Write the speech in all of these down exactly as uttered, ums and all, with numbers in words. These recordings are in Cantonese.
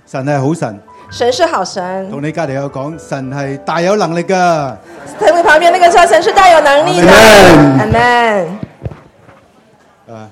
神係好神， 神是好神。 同你隔離有講，神係大有能力噶。 跟你旁邊那個說，神是大有能力的。阿門。 啊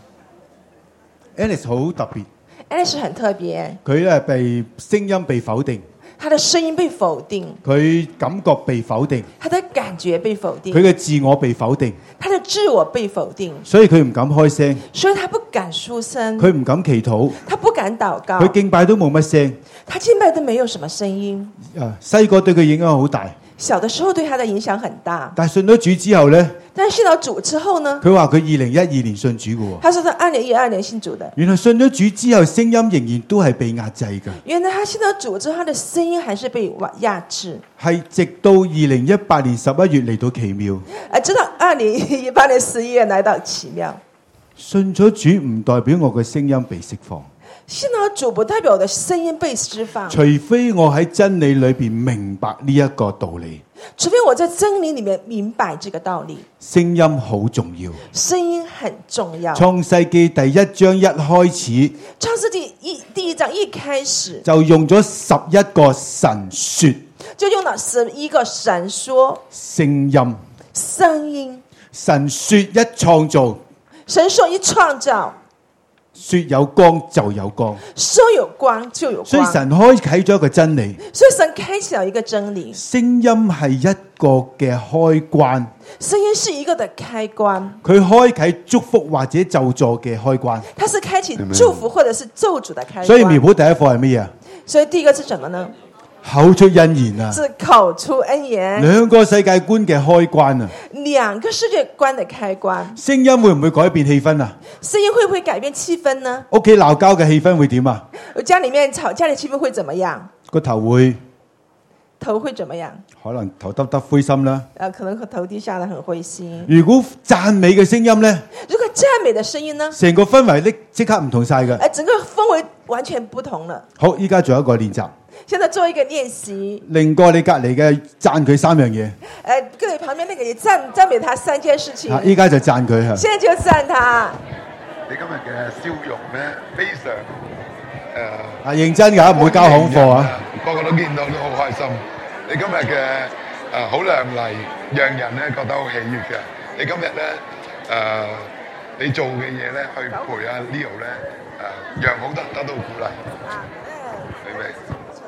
，Alice 好特別 ，Alice 很特別， 佢咧被聲音被否定， 他的聲音被否定， 佢感覺被否定， 他的感覺被否定， 佢嘅自我被否定， 他的自我被否定， 所以佢唔敢開聲， 所以他不敢出聲， 佢唔敢祈禱， 他不敢禱告， 佢敬拜都冇乜聲。 他敬拜都沒有什麼聲音。 啊，細個對佢影響好大， 小的時候對他的影響很大， 但係信咗主之後呢， 但是信到主之後呢， 佢話佢二零一二年信主嘅喎。 他說他二零一二年信主的。 原來信咗主之後，聲音仍然都係被壓制嘅。 原來他信到主之後，他的聲音還是被壓制。 係直到二零一八年十一月嚟到奇妙。 誒，直到二零一八年十一月來到奇妙。 信咗主唔代表我嘅聲音被釋放。 信到主不代表我的聲音被釋放， 除非我喺真理裏邊明白呢一個道理。 除非我在真理裏面明白這個道理。 聲音好重要， 聲音很重要。 創世記第一章一開始， 創世記一第一章一開始就用咗十一個神說， 就用了十一個神說聲音， 聲音。 神說一創造， 神說一創造， 說有光就有光， 說有光就有光。 所以神開啟咗一個真理， 所以神開啟了一個真理。 聲音係一個嘅開關， 聲音是一個的開關， 佢開啟祝福或者咒詛嘅開關。 它是開啟祝福或者是咒詛的開關。 所以苗圃第一課係乜嘢？ 所以第一個是什麼呢？ 口出恩言啊， 是口出恩言， 兩個世界觀嘅開關啊， 兩個世界觀的開關。 聲音會唔會改變氣氛啊？ 聲音會不會改變氣氛呢？ 屋企鬧交嘅氣氛會點啊？ 家裏面吵架的氣氛會怎麼樣？ 個頭會頭會怎麼樣？ 可能頭耷耷灰心啦。 呃，可能頭低下來很灰心。 如果讚美嘅聲音呢？ 如果讚美的聲音呢？ 成個氛圍呢即刻唔同晒嘅。 呃，整個氛圍完全不同了。 好，依家做一個練習。 現在做一個練習， 令過你隔離嘅讚佢三樣嘢。 誒，跟你旁邊那個也讚讚美他三件事情。 依家就讚佢嚇。 現在就讚他。 你今日嘅笑容咧，非常誒。 啊，認真㗎，唔會交行貨啊！ 個個都見到都好開心。你今日嘅誒好亮麗，讓人咧覺得好喜悅嘅。你今日咧誒，你做嘅嘢咧，去陪阿 Leo 咧誒，讓好多人得到鼓勵。明唔明？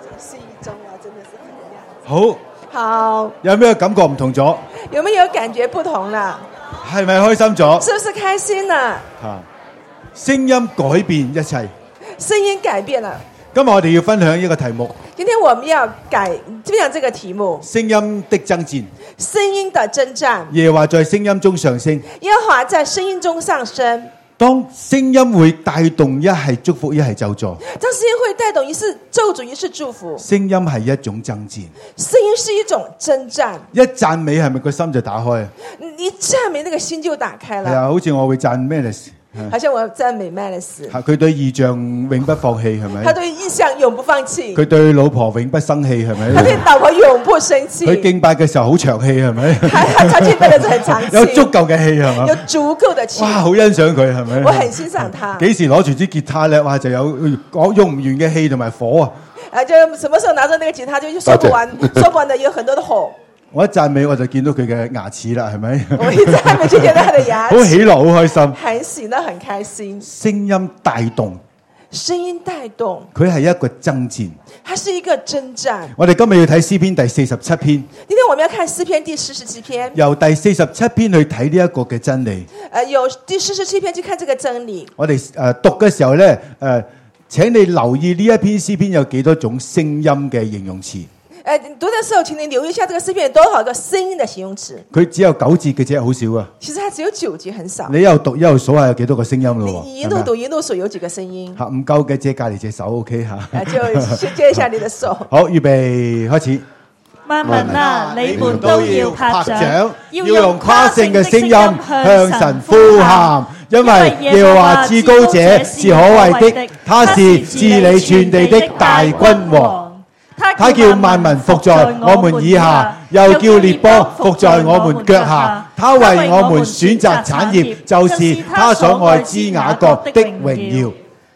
好， 好， 有咩感覺唔同咗？ 有沒有感覺不同了？ 係咪開心咗？ 是不是開心了？ 嚇，聲音改變一切。 聲音改變了。 今日我哋要分享一個題目。 今天我們要改分享這個題目。 聲音的爭戰。 聲音的爭戰。 耶和華在聲音中上升。 耶和華在聲音中上升。 當聲音會帶動一係祝福一係咒詛， 當聲音會帶動一是咒詛一是祝福， 聲音係一種爭戰， 聲音是一種爭戰。 一讚美係咪個心就打開啊？ 一讚美那個心就打開了。 係啊，好似我會讚 Manis， 好像我讚美 Manis， 佢對異象永不放棄係咪？ 他對異象永不放棄。 佢對老婆永不生氣係咪？ 他對老婆永不生氣。 佢敬拜嘅時候好長氣係咪？ 他敬拜嘅時候很長氣。 有足夠嘅氣係嘛？ 有足夠嘅氣。 哇，好欣賞佢係咪？ 我很欣賞他。 幾時攞住支吉他咧？哇，就有講用唔完嘅氣同埋火啊！ 啊，就什麼時候拿着那個吉他就說不完，說不完的有很多的火。 我一讚美我就見到佢嘅牙齒啦，係咪？ 我一讚美就見到他的牙齒。 好喜樂，好開心。 很喜樂，很開心。 聲音帶動， 聲音帶動， 佢係一個爭戰， 它是一個爭戰。 我哋今日要睇詩篇第四十七篇。 今天我們要看詩篇第四十七篇， 由第四十七篇去睇呢一個嘅真理。 誒，由第四十七篇去看這個真理。 我哋誒讀嘅時候咧，誒，請你留意呢一篇詩篇有幾多種聲音嘅形容詞。 誒，讀嘅時候，請你留意一下這個詩篇有多少個聲音的形容詞。 佢只有九節嘅啫，好少啊。 其實它只有九節，很少。 你一路讀一路數下有幾多個聲音咯。 你一路讀一路數有幾個聲音。 嚇，唔夠嘅借隔離隻手 ，OK 嚇。 就先借一下你的手。 好，預備開始。 萬民啊，你們都要拍掌， 要用誇勝嘅聲音向神呼喊，因為耶和華至高者是可畏的，他是治理全地的大君王。他叫萬民服在我們以下，又叫列邦服在我們腳下。他為我們選擇產業，就是他所愛之雅各的榮耀。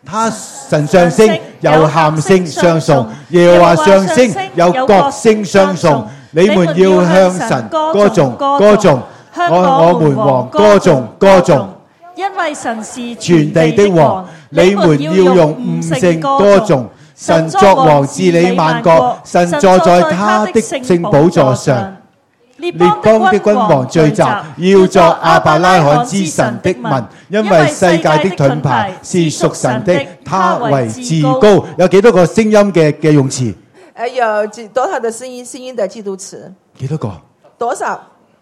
他神上升有喊聲相送，耶和華上升有角聲相送。你們要向神歌頌歌頌，向我們王歌頌歌頌。 因為神是全全地的王，你們要用悟性歌頌。神作王治理萬國，神坐在他的聖寶座上。列邦的君王聚集，要作亞伯拉罕之神的民，因為世界的盾牌是屬神的，他為至高。有幾多個聲音嘅嘅用詞？ 呃，有幾多少的聲音聲音的記讀詞？ 幾多個？ 多少？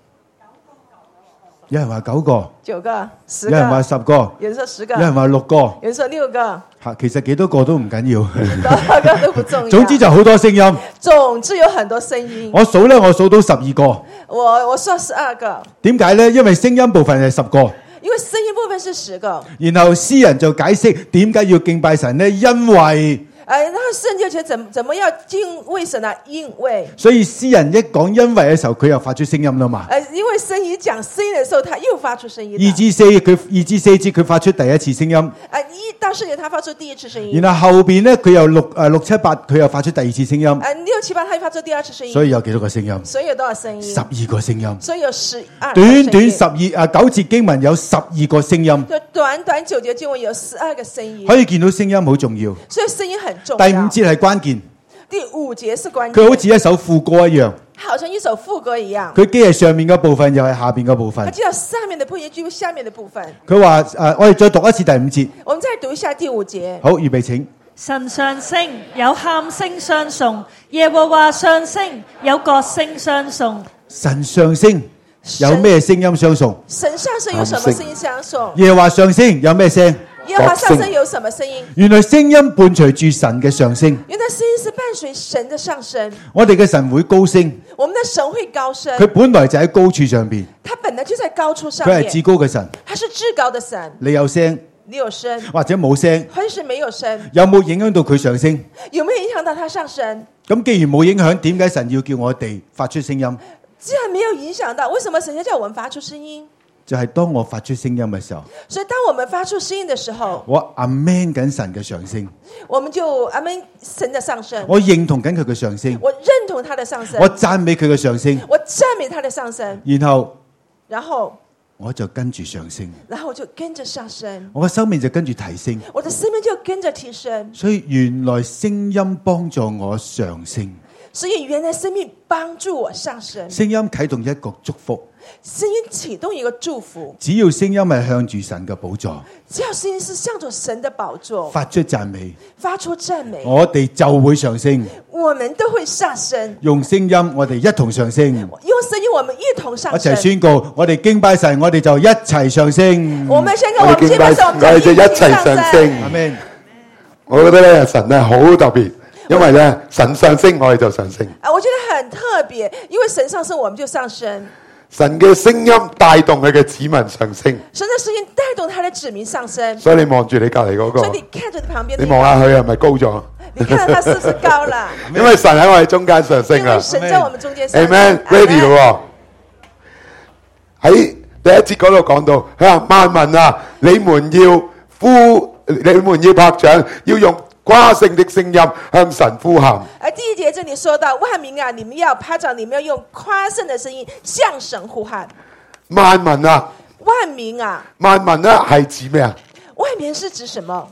有人話九個， 九個，十有人話個， 十個， 有人說十個， 有人話六個。 有人說六個， 嚇，其實幾多個都唔緊要。 多個都不重要。 總之就好多聲音。 總之有很多聲音。 我數咧，我數到十二個。 我我說十二個。 點解咧？因為聲音部分係十個。 因為聲音部分是十個。 然後詩人就解釋點解要敬拜神呢？因為哎，然後聖經就怎怎麼要敬畏神啊？因為， 所以詩人一講因為嘅時候，佢又發出聲音啦嘛。 哎，因為聖經講聲音嘅時候，他又發出聲音。 二至四佢二至四節佢發出第一次聲音。 哎，一到四節他發出第一次聲音。 然後後邊呢，佢又六誒六七八佢又發出第二次聲音。 哎，六七八他又發出第二次聲音。 所以有幾多個聲音？ 所以有多少聲音？ 十二個聲音。 所以有十二。 短短十二啊九節經文有十二個聲音。 就短短九節經文有十二個聲音。 可以見到聲音好重要。 所以聲音很重要。 第五節係關鍵。 第五節是關鍵。 佢好似一首副歌一樣。 好像一首副歌一樣。 佢既係上面嘅部分，又係下邊嘅部分。 佢既有上面嘅部分，又有下面嘅部分。 佢話誒，我哋再讀一次第五節。 我們再讀一下第五節。 好，預備請。 神上升有喊聲相送，耶和華上升有角聲相送。 神上升有咩聲音相送？ 神上升有什麼聲音相送？ 耶和華上升有咩聲？ 耶和華上升有什麼聲音？ 原來聲音伴隨住神嘅上升。 原來聲音是伴隨神的上升。 我哋嘅神會高升。 我們的神會高升。 佢本來就喺高處上邊。 他本來就在高處上面。 佢係至高嘅神。 他是至高的神。 你有聲， 你有聲， 或者冇聲， 或者是沒有聲， 有冇影響到佢上升？ 有沒有影響到他上升？ 咁既然冇影響，點解神要叫我哋發出聲音？ 既然沒有影響到，為什麼神要叫我們發出聲音？ 就係當我發出聲音嘅時候， 所以當我們發出聲音的時候， 我 amen 緊神嘅上升， 我們就 amen 神的上升， 我認同緊佢嘅上升， 我認同他的上升， 我讚美佢嘅上升， 我讚美他的上升， 然後然後我就跟住上升， 然後我就跟着上升， 我嘅生命就跟住提升， 我的生命就跟着提升。 所以原來聲音幫助我上升， 所以原來生命幫助我上升， 聲音啟動一個祝福。 聲音啟動一個祝福， 只要聲音係向住神嘅寶座， 只要聲音是向着神的寶座， 發出讚美， 發出讚美， 我哋就會上升。 我們都會上升。 用聲音，我哋一同上升。 用聲音，我們一同上升。 一齊宣告，我哋敬拜神，我哋就一齊上升。 我們宣告，我們敬拜神，我們就一齊上升。 阿們。我覺得咧，神咧好特別。因為咧，神上升，我哋就上升。 啊，我覺得很特別，因為神上升，我們就上升。 神嘅聲音帶動佢嘅子民上升。 神嘅聲音帶動他的子民上升。 所以你望住你隔籬嗰個， 所以你看着旁邊， 你望下佢係咪高咗？ 你看到他是不是高了？ 因為神喺我哋中間上升啊！ 因為神在我們中間上升。 Amen，ready 咯。喺第一節嗰度講到，佢話萬民啊，你們要呼，你們要拍掌，要用誇勝的聲音向神呼喊。 而第一節這裡說到萬民啊，你們要拍掌，你們要用誇勝的聲音向神呼喊。 萬民啊， 萬民啊， 萬民咧係指咩啊？ 萬民是指什麼？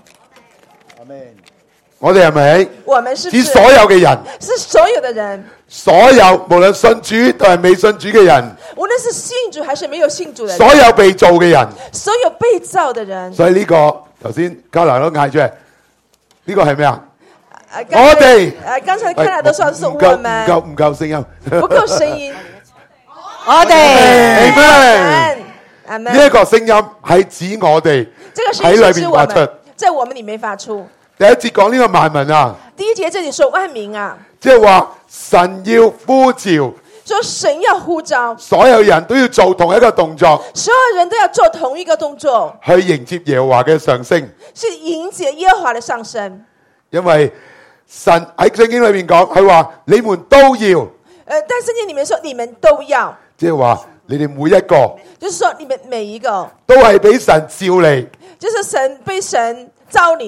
我哋係咪？ 我們是指所有嘅人， 是所有的人， 所有無論信主定係未信主嘅人， 無論是信主還是沒有信主的人， 所有被造嘅人， 所有被造的人。 所以呢、這個頭先嘉蘭都嗌出嚟，呢個係咩啊？我哋誒，剛才嘉蘭都說是我們， 唔夠唔夠聲音， 不夠聲音。 我哋， 阿門。呢一個聲音係指我哋喺裏邊發出， 在我們裏面發出。 第一節講呢個萬民啊， 第一節這裡說萬民啊， 即係話神要呼召， 說神要呼召， 所有人都要做同一個動作， 所有人都要做同一個動作， 去迎接耶和華嘅上升， 是迎接耶和華的上升。 因為神喺聖經裏面講，佢話你們都要，誒， 但聖經裡面說你們都要， 即係話你哋每一個， 就是說你們每一個都係俾神召嚟， 就是神被神召你。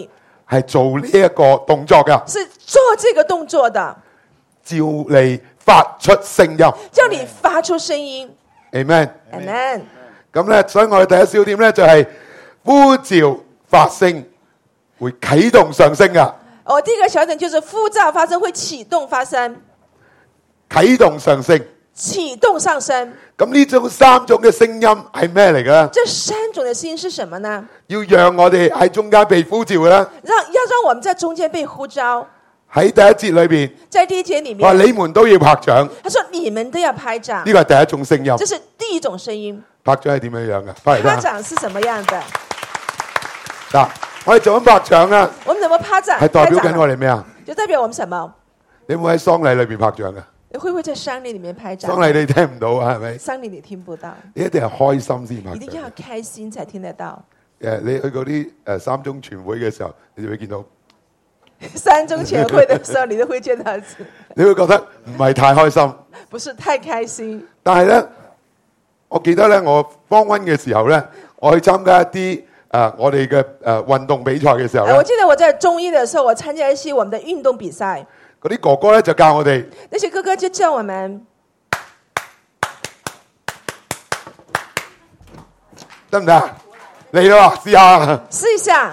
係做呢一個動作㗎， 是做這個動作的， 叫你發出聲音。 叫你發出聲音。 Amen。 Amen。 咁咧，所以我哋第一小點咧就係呼召發聲，會啟動上升㗎。 我第一個小點就是呼召發聲會啟動發聲， 啟動上升。 啟動上升。 咁呢種三種嘅聲音係咩嚟嘅咧？ 這三種嘅聲音是什麼呢？ 要讓我哋喺中間被呼召嘅咧。 讓要讓我們在中間被呼召。 喺第一節裏邊， 在第一節裏面， 話你們都要拍掌。 他說你們都要拍掌。 呢個係第一種聲音。 這是第一種聲音。 拍掌係點樣樣嘅？翻嚟拍掌是什麼樣的？ 嗱，我哋做緊拍掌啊。 我們怎麼拍掌？ 係代表緊我哋咩啊？ 就代表我們什麼？ 你會喺喪禮裏邊拍掌嘅？ 你會唔會在喪禮裏面拍掌？ 喪禮你聽唔到啊，係咪？ 喪禮你聽不到。 你一定係開心先拍掌。 一定要開心才聽得到。 誒，你去嗰啲誒三中全會嘅時候，你就會見到三中全會嘅時候，你都會見到。 你會覺得唔係太開心， 不是太開心。 但係咧，我記得咧，我方溫嘅時候咧，我去參加一啲誒、呃、我哋嘅誒運動比賽嘅時候咧， 我記得我在中一嘅時候，我參加一些我們的運動比賽。 嗰啲哥哥咧就教我哋， 那些哥哥就教我們， 得唔得啊？嚟咯，試下。 試一下。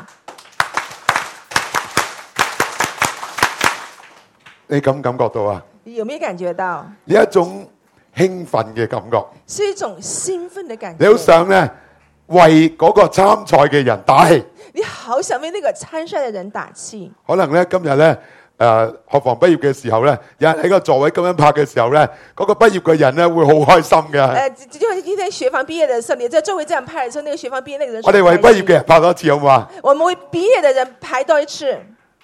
你感唔感覺到啊？ 你有沒有感覺到？ 呢一種興奮嘅感覺， 是一種興奮的感覺。 你好想咧為嗰個參賽嘅人打氣。 你好想為那個參賽嘅人打氣。 可能咧今日咧。誒、呃、學房畢業嘅時候咧，有人喺個座位咁樣拍嘅時候咧，嗰、那個畢業嘅人咧會好開心嘅。誒、 呃，就係今天學房畢業嘅時候，你在周圍這樣拍嘅時候，那個學房畢業那個人。 我哋為畢業嘅人拍多一次好唔好啊？ 我們為畢業嘅人拍多一次。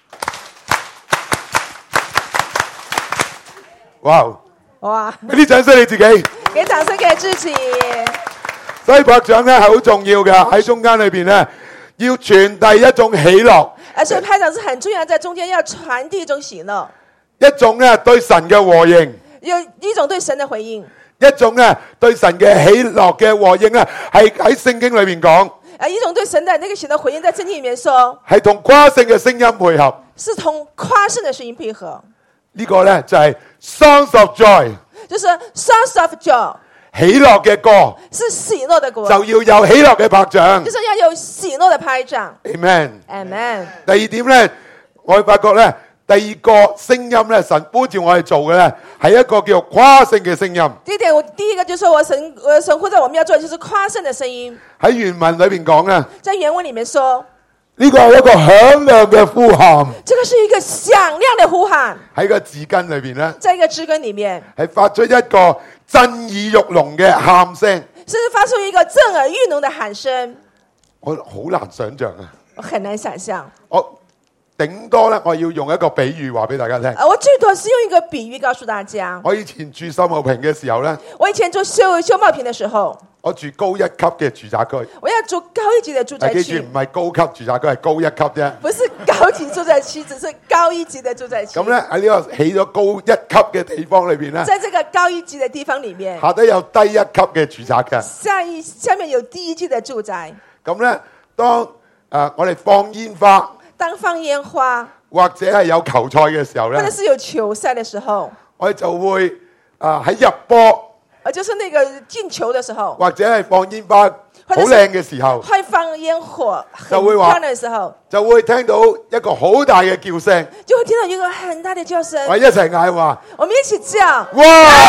哇！ 哇！ 俾啲掌聲你自己。 給掌聲給自己。 所以拍掌咧係好重要嘅，喺中間裏邊咧要傳遞一種喜樂。 而且拍掌是很重要，在中間要傳遞一種喜樂， 一種咧對神嘅和應， 有一種對神嘅回應， 一種咧對神嘅喜樂嘅和應咧，係喺聖經裏面講。 啊，一種對神的那個喜樂回應，在聖經裏面說， 係同誇勝嘅聲音配合， 是同誇勝嘅聲音配合。 呢個咧就係 Songs of Joy， 就是 Songs of Joy。 喜樂嘅歌， 是喜樂的歌， 就要有喜樂嘅拍掌， 就是要有喜樂的拍掌。 Amen。Amen。 第 Amen。 二點咧，我會發覺咧，第二個聲音咧，神呼召我哋做嘅咧，係一個叫誇勝嘅聲音。 第一點，我第一個就是我神，我神呼召我們要做的就是誇勝的聲音。 喺原文裏邊講啊， 在原文裡面說， 呢個係一個響亮嘅呼喊。 這個是一個響亮的呼喊。 喺個字根裏邊咧， 在一個字根裡面， 係發出一個震耳欲聾嘅喊聲， 甚至發出一個震耳欲聾的喊聲。 我好難想象啊！ 我很難想象。 我頂多咧，我要用一個比喻話俾大家聽。 我最多是用一個比喻告訴大家。 我以前住秀茂坪嘅時候咧， 我以前住秀秀茂坪嘅時候， 我住高一級嘅住宅區。 我要住高一級嘅住宅區。 記住唔係高級住宅區，係高一級啫。 不是高級住宅區，只是高一級嘅住宅區。 咁咧喺呢個起咗高一級嘅地方裏邊咧， 在這個高一級嘅地方裡面， 下底有低一級嘅住宅嘅。 下一下面有低一級嘅住宅。 咁咧，當誒、呃、我哋放煙花， 當放煙花， 或者係有球賽嘅時候咧， 或者是有球賽嘅時候， 我哋就會誒喺、呃、入波。 啊，就是那個進球的時候， 或者係放煙花好靚嘅時候， 會放煙火就會話很漂亮嘅時候， 就會聽到一個好大嘅叫聲， 就會聽到一個很大的叫聲。 我一齊嗌話， 我們一起叫， 哇！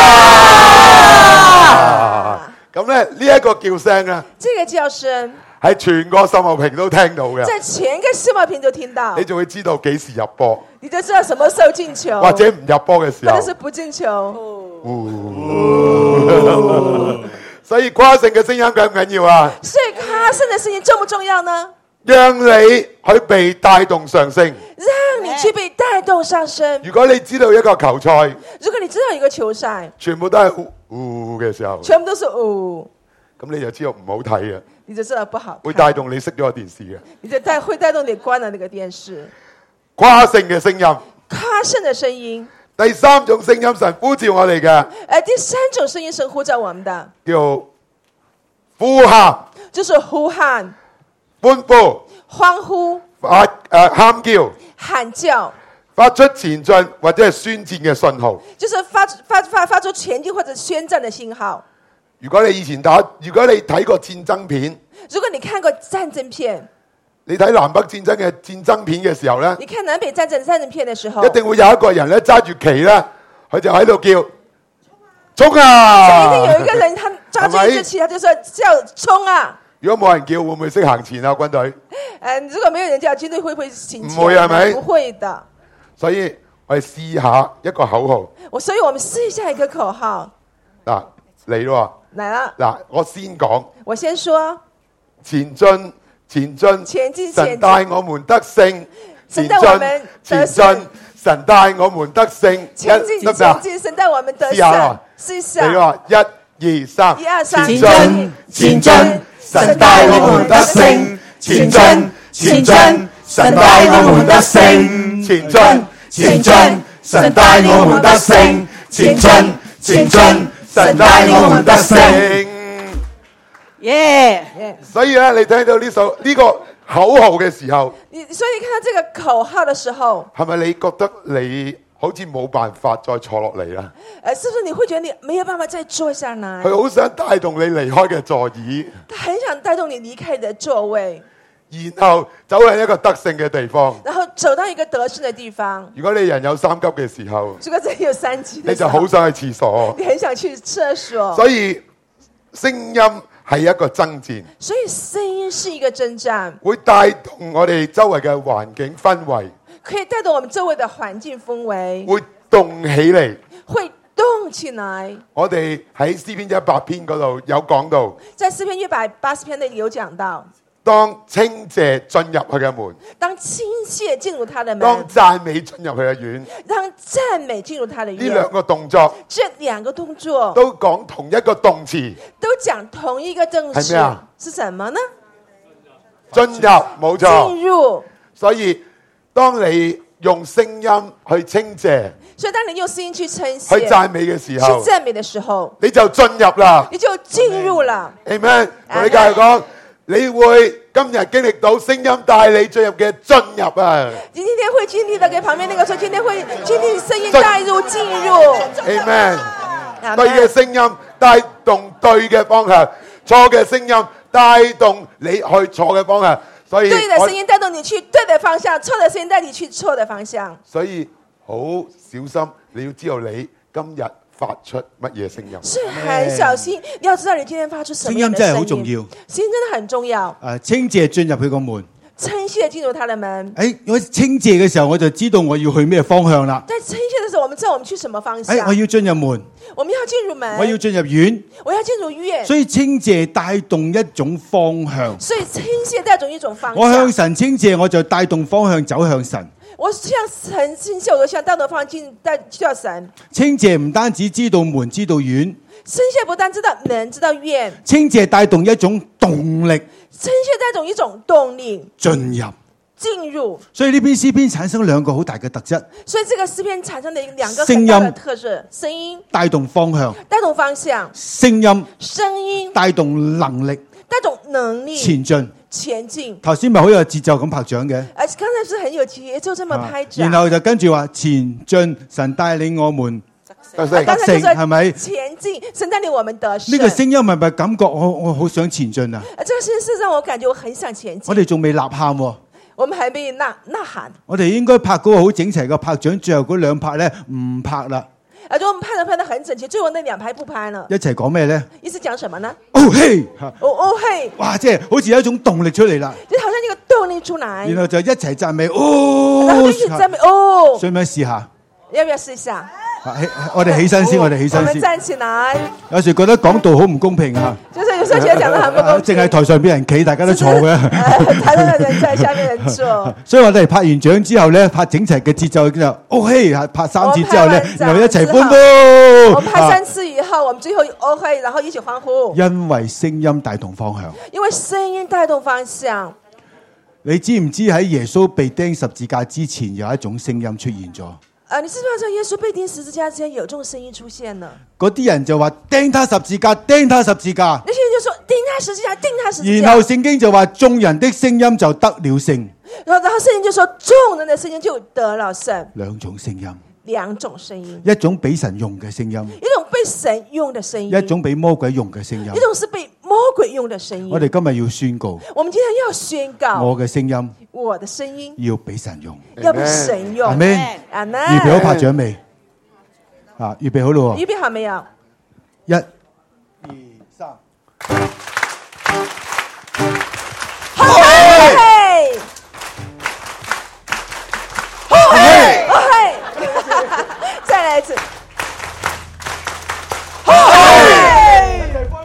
咁咧呢一個叫聲啊， 這個叫聲喺全個秀茂坪都聽到嘅， 在全個秀茂坪都聽到， 你就會知道幾時入波， 你就知道什麼時候進球， 或者唔入波嘅時候， 或者是不進球。 哦、所以誇勝嘅聲音緊唔緊要啊？ 所以誇勝嘅聲音重不重要呢？ 讓你去被帶動上升， 讓你去被帶動上升。 如果你知道一個球賽， 如果你知道一個球賽， 全部都係嗚嗚嘅時候， 全部都是嗚， 咁你就知道唔好睇啊！ 你就知道不好， 會帶動你熄咗個電視嘅， 你就帶會帶動你關了那個電視。 誇勝嘅聲音， 誇勝的聲音。 第三種聲音，神呼召我哋嘅， 誒，第三種聲音神呼召我們的， 叫呼喊， 就是呼喊、 歡呼、 歡呼、 發誒喊叫、 喊叫， 發出前進或者係宣戰嘅信號。 就是發發發發出前進或者宣戰的信號。 如果你以前打，如果你睇過戰爭片， 如果你看過戰爭片， 你睇南北戰爭嘅戰爭片嘅時候咧， 你看南北戰爭戰爭片嘅時候， 一定會有一個人咧揸住旗咧，佢就喺度叫衝啊！ 一定有一個人，他抓住一支旗，他就說叫衝啊！ 如果冇人叫，會唔會識行前啊？軍隊？ 誒，如果沒有人叫，軍隊會不會行前？ 唔會係咪？ 不會的。 所以我哋試下一個口號。 我所以我們試一下一個口號。 嗱，嚟咯。 來了。 嗱，我先講。 我先說。 前進，前進。 前進， 神帶我們得勝。 神帶我們得勝。 神帶我們得勝。 前進，前進，神帶我們得勝。試下。試下。 嚟咯，一二三。 一二三。 前進，前進，神帶我們得勝。前進，前進，神帶我們得勝。前進，前進，神帶我們得勝。前進，前進，神帶我們得勝。 耶！ 所以咧，你聽到呢首呢個口號嘅時候， 你所以你看到這個口號嘅時候， 係咪你覺得你好似冇辦法再坐落嚟啦？ 誒，是不是你會覺得你沒有辦法再坐下來？ 佢好想帶動你離開嘅座椅， 他很想帶動你離開你的座位， 然後走向一個得勝嘅地方， 然後走到一個得勝嘅地方。 如果你人有三急嘅時候， 如果真有三急， 你就好想去廁所， 你很想去廁所。 所以聲音係一個爭戰， 所以聲音是一個爭戰， 會帶動我哋周圍嘅環境氛圍， 可以帶動我們周圍的環境氛圍， 會動起嚟， 會動起來。 我哋喺詩篇一百篇嗰度有講到， 在詩篇一百八十篇那裡有講到， 當稱謝進入佢嘅門， 當稱謝進入他的門， 當讚美進入佢嘅院， 當讚美進入他的院。 呢兩個動作， 這兩個動作都講同一個動詞， 都講同一個動詞， 係咩啊？ 是什麼呢？ 進入，冇錯。 進入。 所以當你用聲音去稱謝， 所以當你用聲音去稱謝、 去讚美嘅時候， 去讚美的時候， 你就進入啦， 你就進入了。 Amen。同你繼續講，你會今日經歷到聲音帶你進入嘅進入啊！ 你今天會經歷到，給旁邊那個說，今天會經歷聲音帶入進入。 Amen。對嘅聲音帶動對嘅方向，錯嘅聲音帶動你去錯嘅方向。所以對的聲音帶動你去對的方向，錯的聲音帶你去錯的方向。 所以好小心，你要知道你今日發出乜嘢聲音。 是很小心，你要知道你今天發出什麼樣的聲音。 聲音真係好重要， 聲音真的很重要。 誒，稱謝進入佢個門。 稱謝進入他的門。 誒，我稱謝嘅時候，我就知道我要去咩方向啦。 在稱謝的時候，我們知道我們去什麼方向。 誒，我要進入門， 我們要進入門， 我要進入院， 我要進入院。 所以稱謝帶動一種方向。 所以稱謝帶動一種方向。 我向神稱謝，我就帶動方向走向神。 我向神稱謝，我就向帶動方向進帶去到神。 稱謝唔單止知道門，知道院。 稱謝不單知道門，知道院。 稱謝帶動一種動力。 稱謝帶動一種動力。 進入。 進入， 所以呢篇詩篇產生兩個好大嘅特質。 所以這個詩篇產生的兩個很大的特質：聲音帶動方向， 帶動方向； 聲音聲音帶動能力， 帶動能力前進。 前進。 頭先咪好有節奏咁拍掌嘅， 而且剛才是很有節奏這麼拍掌。 然後就跟住話前進，神帶領我們得勝， 得勝係咪？ 前進，神帶領我們得勝。 呢個聲音係咪感覺我我好想前進啊？ 這個聲音是讓我感覺我很想前進。 我哋仲未吶喊喎。 我們還沒吶吶喊， 我哋應該拍嗰個好整齊嘅拍掌，最後嗰兩拍咧唔拍啦。 啊，就我們拍得拍得很整齊，最後那兩拍不拍了。 一齊講咩咧？ 意思講什麼呢？ 哦嘿， 哦哦嘿， 哇，即係好似有一種動力出嚟啦。 就好像一個動力出來。 然後就一齊讚美，哦， 然後就一起讚美，哦。 想唔想試下？ 要不要試一下？ 我哋起身先，我哋起身先。 我們站起來。 有時覺得講道好唔公平啊！ 就是有時候覺得講得很不公平。 淨係台上邊人企，大家都坐嘅。 台上的人在，下面人坐。 所以我哋拍完掌之後咧，拍整齊嘅節奏之後，哦嘿，拍三次之後咧，然後一齊歡呼。 我們拍三次以後，我們最後哦嘿，然後一起歡呼。 因為聲音帶動方向。 因為聲音帶動方向。 你知唔知喺耶穌被釘十字架之前，有一種聲音出現咗？ 啊！你知唔知道耶穌被釘十字架之前有這種聲音出現呢？ 嗰啲人就話釘他十字架，釘他十字架。 那些人就說釘他十字架，釘他十字架。 然後聖經就話眾人的聲音就得了勝。 然後然後聖經就說眾人的聲音就得了勝。 兩種聲音， 兩種聲音， 一種俾神用嘅聲音， 一種被神用的聲音， 一種俾魔鬼用嘅聲音。 一種是被魔鬼用的聲音。 我哋今日要宣告， 我們今天要宣告， 我嘅聲音， 我的聲音要俾神用。 要被神用。 阿們， 阿們， 預備好拍掌未？啊，預備好咯。 預備好沒有？ 一、二、三。 好嘿，好嘿，好嘿，再來一次。好嘿。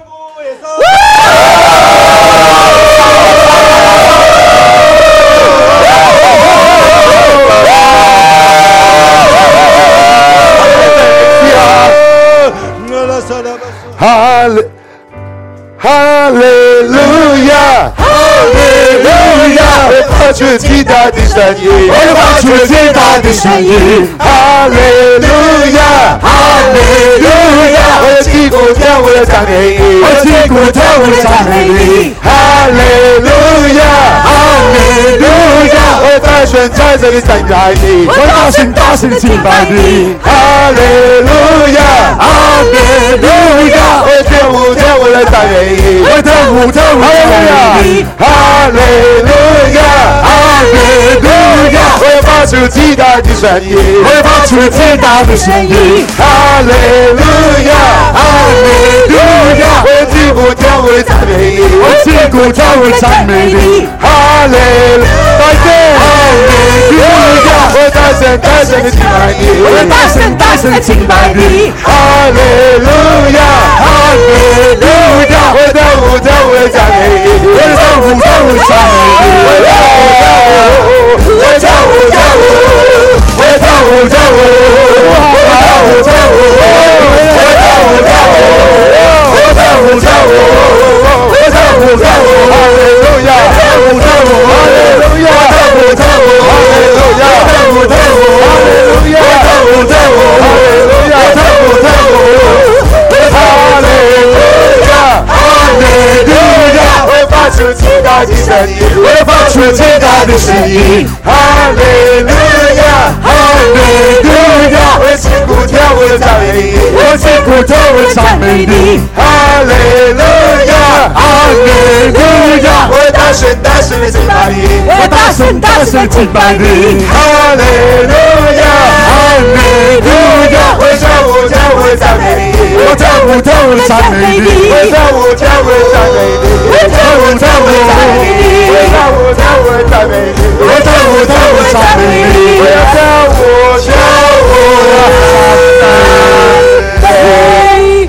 哈利哈利路亞，哈利路亞，我發出極大的聲音，我發出極大的聲音，哈利路亞，哈利路亞，我擊鼓跳舞的讚美你，我擊鼓跳舞的讚美你，哈利路亞，哈利路亞，我大聲在這裡讚美你，我大聲大聲敬拜你，哈利路亞，哈利路亞，我跳舞跳舞的讚美你，我跳舞跳舞的讚美你，哈利路亞，哈利路亞，我發出極大的聲音，我發出極大的聲音，哈利路亞，哈利路亞，我擊鼓跳舞的讚美你，我擊鼓跳舞的讚美你，哈利路亞，哈利路亞，我大聲大聲的敬拜你，我大聲大聲的敬拜你，哈利路亞，哈利路亞，我跳舞跳舞的讚美你，我跳舞跳舞的讚美你，我跳舞跳舞，我跳舞跳舞，我跳舞跳舞，我跳舞跳舞，我跳舞跳舞，我跳舞跳舞，我跳舞跳舞，哈利路亞，跳舞跳舞，哈利路亞，跳舞跳舞，哈利路亞，跳舞跳舞，哈利路亞，跳舞跳舞，哈利路亞，跳舞跳舞，哈利路亞，哈利路亞，我發出極大的聲音，我發出極大的聲音，哈利路亞，哈利路亞，我擊鼓跳舞的讚美你，我擊鼓跳舞的讚美你，哈利路亞，哈利路亞，我大聲大聲的敬拜你，我大聲大聲的敬拜你，哈利路亞，哈利路亞，我跳舞跳舞的讚美你，我跳舞跳舞的讚美你，我跳舞跳舞的讚美你，我跳舞跳舞的讚美你，我跳舞跳舞的讚美你，我跳舞跳舞的讚美你，我要跳舞跳舞的讚美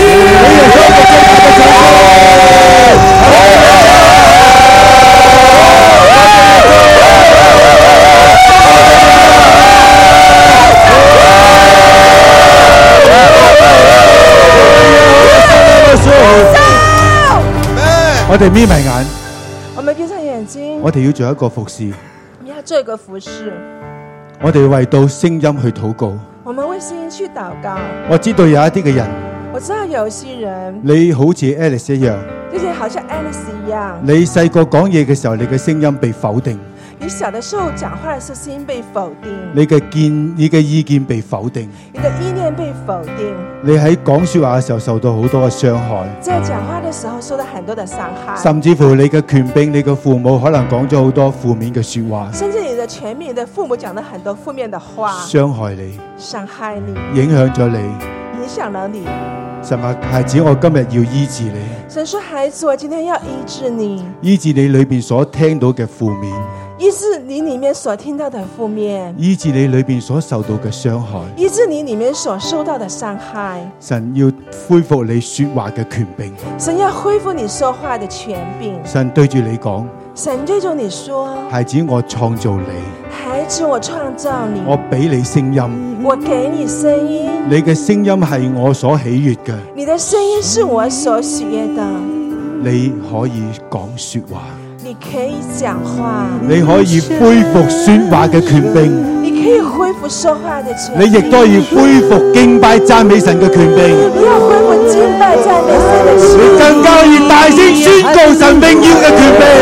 我哋眯埋眼， 我們閉上眼睛， 我哋要做一個服侍， 我們要做一個服侍， 我哋為到聲音去禱告。 我們為聲音去禱告。 我知道有一啲嘅人， 我知道有些人， 你好似 Alice 一樣， 就是好像 Alice 一樣， 你細個講嘢嘅時候，你嘅聲音被否定， 你小的時候講話的時候聲音被否定， 你嘅見你嘅意見被否定， 你的意念被否定， 你喺講說話嘅時候受到好多嘅傷害， 在講話的時候受到很多的傷害， 甚至乎你嘅權柄、你嘅父母可能講咗好多負面嘅說話， 甚至你的權柄、你的父母講了很多負面的話， 傷害你， 傷害你， 影響咗你。 影響了你。 神話，孩子，我今日要醫治你， 神說，孩子，我今天要醫治你， 醫治你裏邊所聽到嘅負面， 醫治你裏面所聽到的負面， 醫治你裏邊所受到嘅傷害， 醫治你裏面所受到的傷害。 神要恢復你說話嘅權柄， 神要恢復你說話的權柄。 神對住你講， 神對住你說， 孩子，我創造你， 孩子，我創造你， 我俾你聲音， 我給你聲音， 你嘅聲音係我所喜悅嘅， 你的聲音是我所喜悅的， 你可以講說話， 你你可以讲话， 你可以恢復說話嘅權柄， 你可以恢复说话的权你亦都可以恢復敬拜讚美神嘅權柄， 你要恢复敬拜赞美神的权你更加可以大聲宣告神榮耀嘅權柄，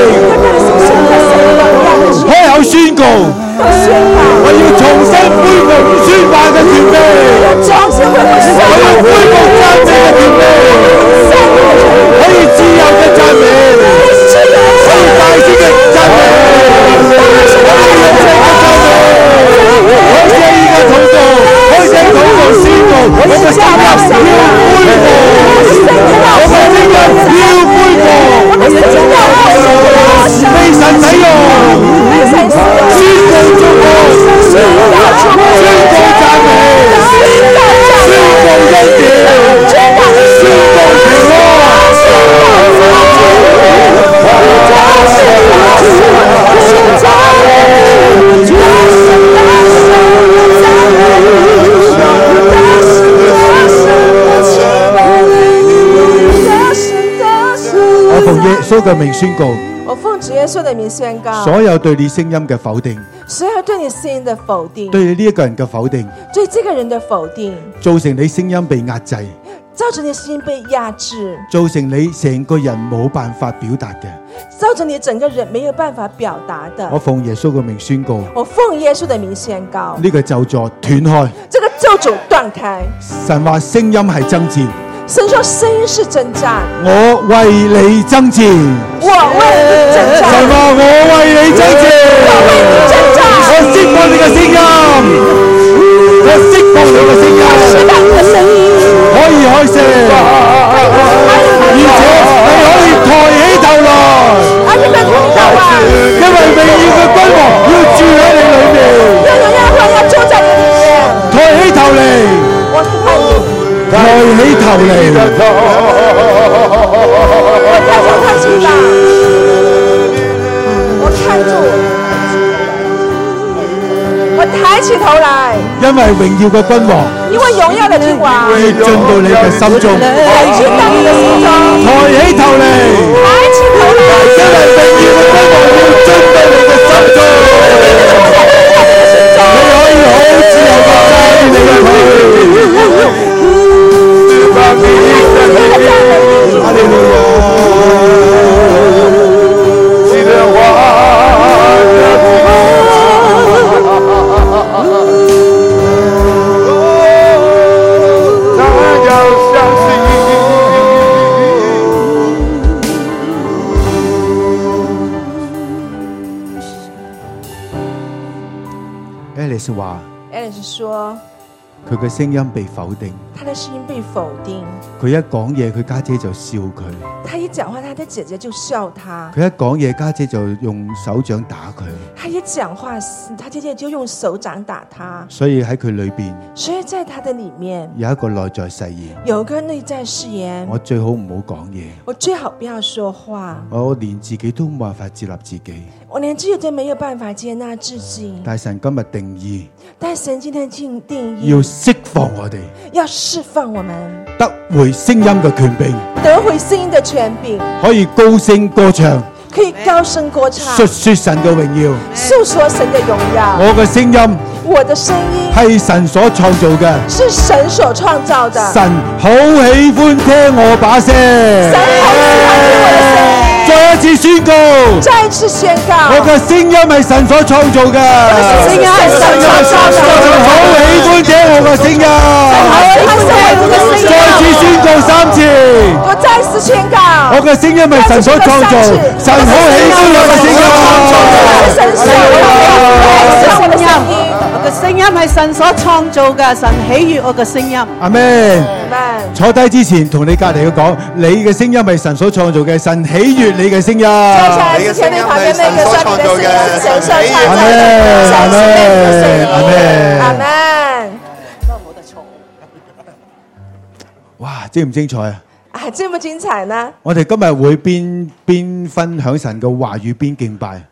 開口宣告，我要重新恢復說話嘅權柄，我要恢復讚美嘅權柄，可以自由嘅讚美，可以大聲嘅讚美，可以有聲嘅讚美，可以依家禱告，可以聽禱告宣告，我嘅聲音要恢復，我嘅聲音要恢復，被神使用，宣告祝福，宣告讚美，宣告恩典，宣告平我奉耶穌嘅名宣告， 我奉主耶穌的名宣告， 所有對你聲音嘅否定， 所有對你聲音的否定， 對你呢一個人嘅否定， 對這個人的否定， 造成你聲音被壓制， 造成你聲音被壓制， 造成你成個人冇辦法表達嘅。 造成你整個人沒有辦法表達的。 我奉耶穌嘅名宣告， 我奉耶穌的名宣告， 呢個咒詛斷開。 這個咒詛斷開。 神話聲音係爭戰， 神說聲音是征戰， 我為你爭戰。 我為你征戰。 神話我為你爭戰， 我為你征戰。 我釋放你嘅聲音，我釋放你嘅聲音， 釋放你嘅聲音， 可以開聲，而且你可以抬起頭來， 而且可以抬起頭來， 因為榮耀嘅君王要住喺你裏面， 因為榮耀君王要住在你裏面。 抬起頭嚟， 我看你， 抬起頭嚟， 我抬頭看清吧，我看住，我抬起頭來， 因為榮耀嘅君王因為榮耀的君王要進到你嘅心中， 要進到你的心中， 抬起頭嚟， 抬起頭來， 因為榮耀嘅君王要進到你嘅心中，你可以好自由嘅揸住你嘅腿。哈利路亞。Alice 話 Alice 說佢嘅聲音被否定， 他的聲音被否定， 佢一講嘢佢家姐就笑佢， 他一講話他的姐姐就笑他， 佢一講嘢家姐就用手掌打佢， 他一講話他姐姐就用手掌打他， 所以喺佢裏邊所以在他的裏面有一個內在誓言， 有個內在誓言， 我最好唔好講嘢， 我最好不要說話， 我連自己都冇辦法接納自己， 我連自己都沒有辦法接納自己， 但神今日定義但神今天定定義要釋放我哋， 要釋放我們得回聲音嘅權柄， 得回聲音的權柄， 可以高聲歌唱， 可以高聲歌唱， 述說神嘅榮耀， 訴說神的榮耀。 我嘅聲音我的聲音係神所創造嘅， 是神所創造的， 神好喜歡聽我把聲， 神好喜歡聽我的聲音。 再一次宣告， 再一次宣告， 我嘅聲音係神所創造嘅， 聲音係神所創造的， 神好喜歡聽我嘅聲音，再次宣告三次， 我再次宣告， 我嘅聲音係神所創造，神好喜歡我嘅聲音， 神所創造的聲音， 我嘅聲音係神所創造嘅，神喜悅我嘅聲音。 阿們。坐低之前同你隔籬嘅講，你嘅聲音係神所創造嘅，神喜悅你嘅聲音。 坐下來之前，你旁邊那個說你的聲音是神所創造的，神喜悅你的聲音。阿們。 哇，精唔精彩啊？ 啊，精不精彩呢？ 我哋今日會邊邊分享神嘅話語邊敬拜。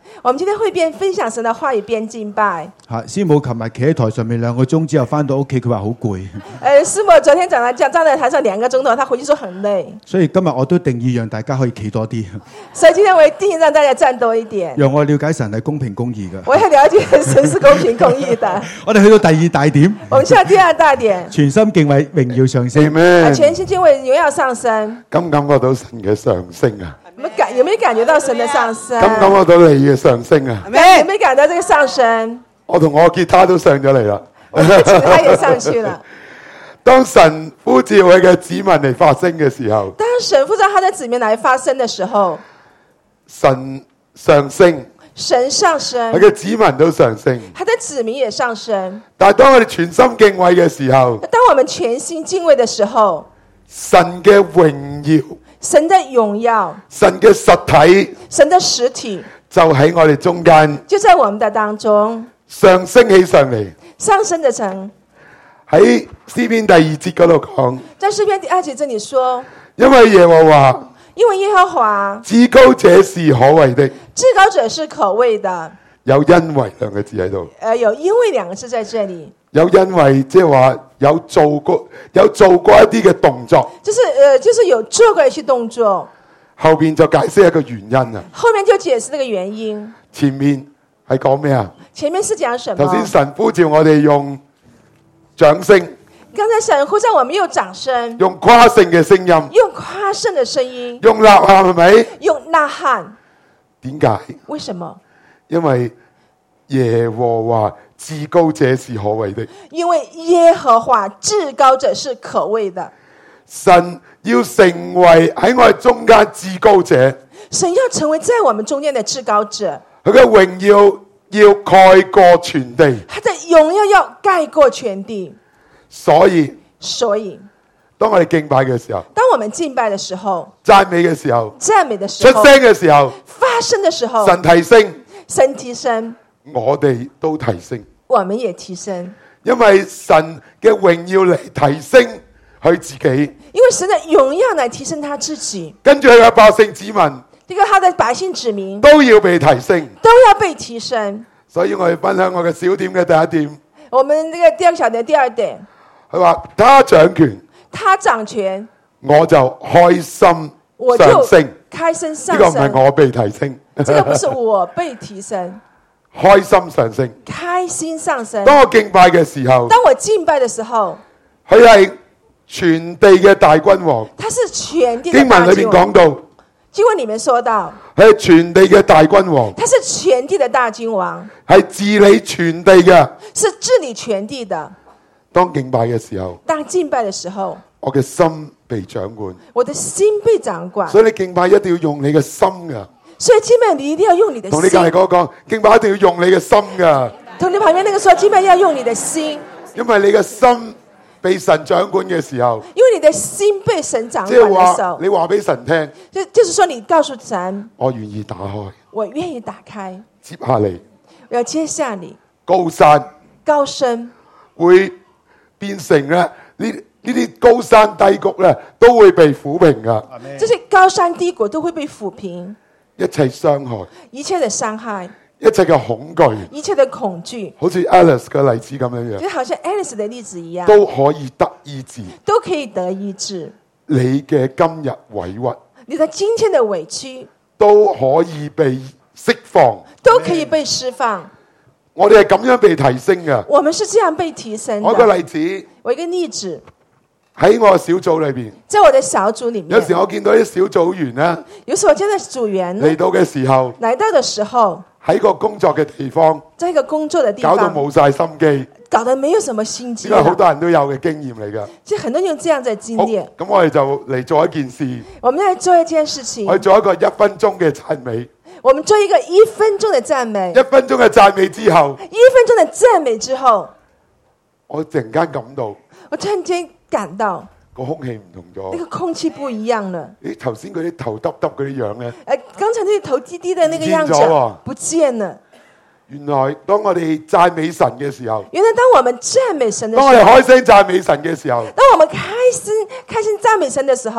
我們今天會邊分享神的話語邊敬拜。 嚇，師母琴日企喺台上面兩個鐘之後翻到屋企，佢話好攰。 誒，師母昨天講啦，站站在台上兩個鐘頭，他回去說很累。 所以今日我都定義讓大家可以企多啲， 所以今天我一定讓大家站多一點， 讓我了解神係公平公義嘅。 我要了解神是公平公義的。 我哋去到第二大點， 我們去到第二大點， 全心敬畏榮耀上升。 Amen 全心敬畏榮耀上升。 感唔感覺到神嘅上升啊？ 有沒有感有沒有感覺到神的上升？ 感唔感覺到你嘅上升啊？ 有沒有感到這個上升？ 我同我吉他都上咗嚟啦。 我的吉他也上去了。 當神呼召佢嘅子民嚟發聲嘅時候， 當神呼召他的子民來發聲的時候， 神上升， 神上升， 佢嘅子民都上升。 他的子民也上升。 但係當我哋全心敬畏嘅時候， 當我們全心敬畏的時候， 神嘅榮耀、 神的榮耀、 神嘅實體神的實體就喺我哋中間就在我們的當中上升起上嚟。 上升的層。 喺詩篇第二節嗰度講， 在詩篇第二節這裡說， 因為耶和華因為耶和華至高者是可畏的， 至高者是可畏的。 有因為兩個字喺度， 呃，有因為兩個字在這裡。 有因為即係話有做過有做過一啲嘅動作， 就是呃，就是有做過一些動作， 後邊就解釋一個原因啊。 後面就解釋那個原因。 前面係講咩啊？ 前面是講什頭先麼？ 神呼召我哋用掌聲， 剛才神呼召我們用掌聲， 用誇勝嘅聲音， 用誇勝的聲音， 用吶喊，係咪？ 用吶喊。 點解？ 為什麼？ 因為耶和華至高者是可畏的， 因為耶和華至高者是可畏的。 神要成為喺我哋中間至高者， 神要成為在我們中間的至高者， 佢嘅榮耀要蓋過全地， 他的榮耀要蓋過全地。 所以所以當我哋敬拜嘅時候， 當我們敬拜的時候， 讚美嘅時候， 讚美的時候， 出聲嘅時候， 發聲的時候， 神提升， 神提升， 我哋都提升， 我們也提升， 因為神嘅榮耀嚟提升佢自己， 因為神的榮耀來提升他自己， 跟住佢嘅百姓子民這個他的百姓子民都要被提升， 都要被提升。 所以我哋分享我嘅小點嘅第一點， 我們這個第二個小點第二點， 佢話他掌權， 他掌權， 我就開心我就上升。 開心上呢個唔係升。 我被提升， 這個不是我被提升， 開心上升。 開心上升。 當我敬拜嘅時候， 當我敬拜的時候， 佢係全地嘅大君王。 他是全地的經文裏面大君王。 講到， 經文裏面說到， 佢係全地嘅大君王， 他是全地的大君王， 係治理全地嘅。 是治理全地的。 當敬拜嘅時候， 當敬拜的時候， 我嘅心被掌管， 我的心被掌管。 所以你敬拜一定要用你嘅心噶。 所以敬拜你一定要用你的同你隔心。 籬嗰個講，敬拜一定要用你嘅心噶， 同你旁邊那個說，敬拜要用你的心， 因為你嘅心被神掌管嘅時候， 因為你的心被神掌即管係話的時候， 你話俾神聽， 就就是說你告訴神， 我願意打開。 我願意打開。 接下嚟我要接下你高山高升， 會變成咧呢呢啲高山低谷咧都會被撫平噶， 這些高山低谷都會被撫平， 一切傷害、 一切的傷害， 一切嘅恐懼， 一切的恐懼， 好似 Alice 嘅例子咁樣樣， 就好像 Alice 的例子一樣， 都可以得醫治。 都可以得醫治。 你嘅今日委屈你的今天的委屈都可以被釋放， 都可以被釋放。 我哋係咁樣被提升嘅。 我們是這樣被提升我個的。 例子我一個例子， 喺我小組裏邊， 在我的小組裡面， 有時我見到啲小組員咧有時候我見到組員呢嚟到嘅時候， 來到的時候， 喺個工作嘅地方在一個工作的地搞到方， 冇晒心機， 搞得沒有什麼心機呢個好了。 多人都有嘅經驗嚟噶。 其實很多人有這樣的經好， 驗。 咁我哋就嚟做一件事， 我們來做一件事情我，哋做一個一分鐘嘅讚美。 我們做一個一分鐘的讚美。 一分鐘嘅讚美之後， 一分鐘的讚美之後， 我突然間感到我突然間感到個空氣唔同咗。 那個空氣不一樣了。 咦，頭先嗰啲頭耷耷嗰啲樣咧， 呃，剛才那些頭低低的那個樣唔見咗喎子不見了。 原來當我哋讚美神嘅時候， 原來當我們讚美神的時當我哋候， 開聲讚美神嘅時候， 當我們開心開心讚美神的時候，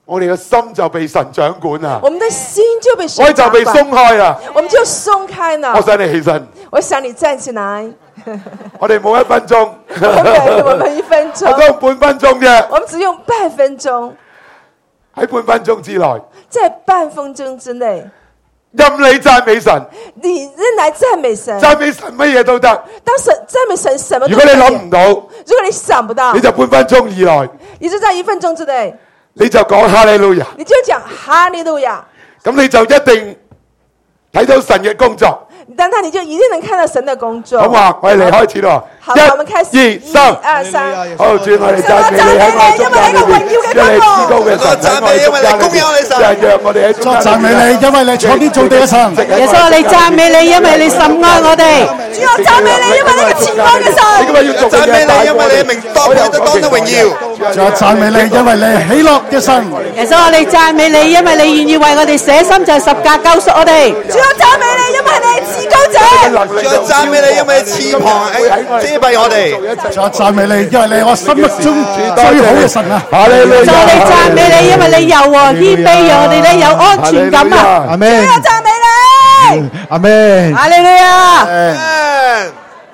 我哋嘅心就被神掌管啦， 我們的心就被神我就被掌管， 鬆開啦。 我們就鬆開了。 我想你起身， 我想你站起來。 我哋冇一分鐘， 我們我們一分我鐘， 都用半分鐘啫。 我們只用半分鐘， 喺半分鐘之內， 在半分鐘之內， 任你讚美神， 你仍來讚美神， 讚美神乜嘢都得。 當神讚美神什麼都如果你可以。 諗唔到， 如果你想不到， 你就半分鐘以內， 你就在一分鐘之內， 你就講哈利路亞， 你就講哈利路亞， 咁你就一定睇到神嘅工作。 但那你就一定能看到神的工作。 好嘛，我哋嚟開始咯。 好， 一、 我們開始， 二、三。 二三。 好，主我哋讚美你喺我哋中間裏邊，因為至高嘅神喺我哋中間裏邊，就係讓我哋喺中間裏邊。 讚美你，因為你創天造地嘅神。 耶穌，你讚美你，因為你甚愛我哋。 主要讚美你，因為你係慈愛嘅神。 你今日要做嘅嘢， 讚美你，因為你嘅名當得當得榮耀。 仲有讚美你，因為你係喜樂嘅神。 耶穌，我哋讚美你，因為你願意為我哋捨心，就係十架救贖我哋。 主要讚美你，因為你係至高者。 主要讚美你，因為你翅膀遮蔽我哋。 仲有讚美你，因為你係我心目中最好嘅神啊！ 哈利路亞。 就我哋讚美你，因為你柔和謙卑，讓我哋咧有安全感啊！ 阿們， 主要讚美你。 阿們。 哈利路亞！ 嗯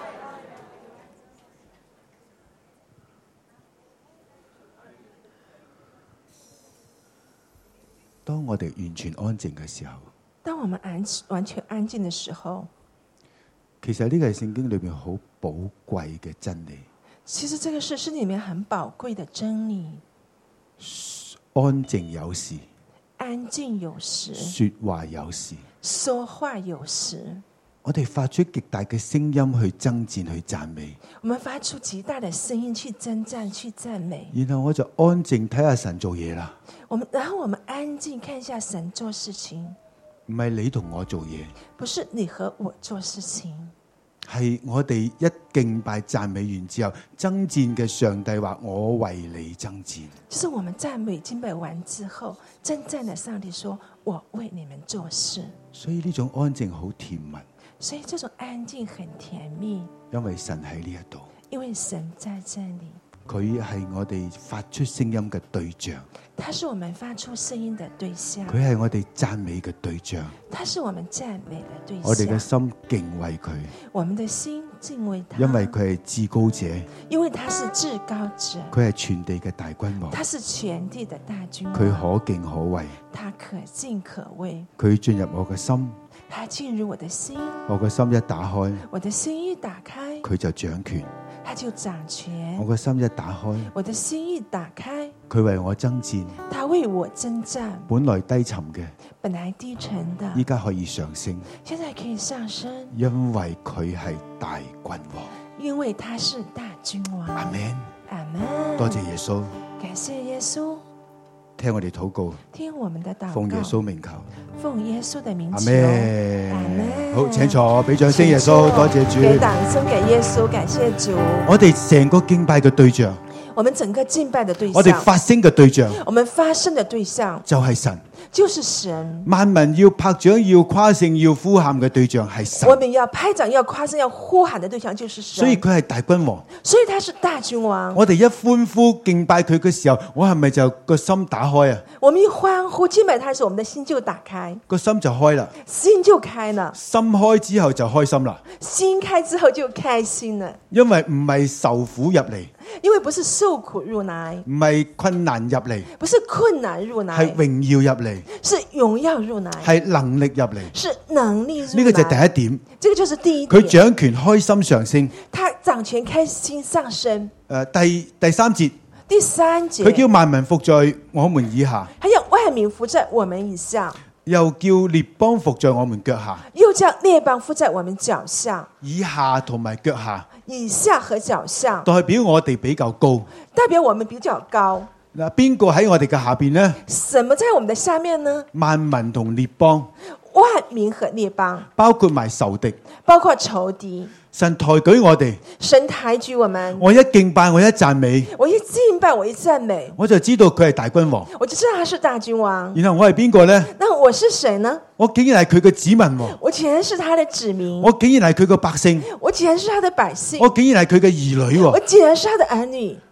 當我哋完全安靜嘅時候， 當我們安完全安靜的時候， 其實呢個係聖經裏面好寶貴嘅真理。 其實這個是聖經裡面很寶貴的真理。 安靜有時， 安靜有時， 說話有時， 說話有時。 我哋發出極大嘅聲音去爭戰去讚美， 我們發出極大的聲音去爭戰去讚美， 然後我就安靜睇下神做嘢啦。 我們然後我們安靜看一下神做事情， 唔係你同我做嘢， 不是你和我做事情， 係我哋一敬拜讚美完之後，爭戰嘅上帝話我為你爭戰。 就是我們讚美敬拜完之後，爭戰的上帝說我為你們做事。 所以呢種安靜好甜蜜， 所以這種安靜很甜蜜， 因為神喺呢一度， 因為神在這裏， 佢係我哋發出聲音嘅對象， 他是我們發出聲音的對象， 佢係我哋讚美嘅對象， 他是我們讚美的對象。 我哋嘅心敬畏佢， 我們的心敬畏他， 因為佢係至高者， 因為他是至高者， 佢係全地嘅大君王， 他是全地的大君王， 佢可敬可畏， 他可敬可畏， 佢進入我嘅心， 他進入我的心， 我嘅心一打開， 我的心一打開， 佢就掌權， 他就掌權， 我嘅心一打開， 我的心一打開， 佢為我爭戰， 他為我征戰， 本來低沉嘅， 本來低沉的， 依家可以上升， 現在可以上升， 因為佢係大君王。 因為他是大君王。 阿們， 阿們， 多謝耶穌， 感謝耶穌， 聽我哋禱告， 聽我們的禱告， 奉耶穌名求， 奉耶穌的名阿求。 們。 阿們。 好，請坐，俾掌聲耶穌，多謝主。 給掌聲給耶穌，感謝主。 我哋成個敬拜嘅對象， 我們整個敬拜的對象， 我哋發聲嘅對象我們發聲的對象就係神。 就是神。 萬民要拍掌、要誇勝、要呼喊嘅對象係神我。們要拍掌、要誇勝、要呼喊的對象就是神。 所以佢係大君王。 所以他是大君王。 我哋一歡呼敬拜佢嘅時候，我係咪就個心打開啊？ 我們一歡呼敬拜他的時候，我們的心就打開， 個心就開啦。 心就開了。 心開之後就開心啦， 心開之後就開心了， 因為唔係受苦入嚟， 因為不是受苦入來， 唔係困難入嚟， 不是困難入來， 係榮耀入嚟， 是榮耀入來， 係能力入嚟。 是能力入來。 呢個就係第一點。 這個就是第一點。 佢掌權開心上升。 他掌權開心上升。 誒，第第三節， 第三節， 佢叫萬民服在我們以下， 他叫萬民服在我們以下， 又叫列邦服在我們腳下。 又叫列邦服在我們腳下。 以下同埋腳下， 以下和腳下， 代表我哋比較高。 代表我們比較高。 嗱，邊個喺我哋嘅下邊呢？ 什麼在我們的下面呢？ 萬民同列邦， 萬民和列邦， 包括埋仇敵。 包括仇敵。 神抬舉我哋， 神抬舉我們。 我一敬拜，我一讚美， 我一敬拜，我一讚美， 我就知道佢係大君王。 我就知道他是大君王。 然後我係邊個呢？ 那我是誰呢？ 我竟然係佢嘅子民喎！ 我竟然是他的子民。 我竟然係佢嘅百姓。 我竟然是他的百姓。 我竟然係佢嘅兒女喎！ 我竟然是他的兒女。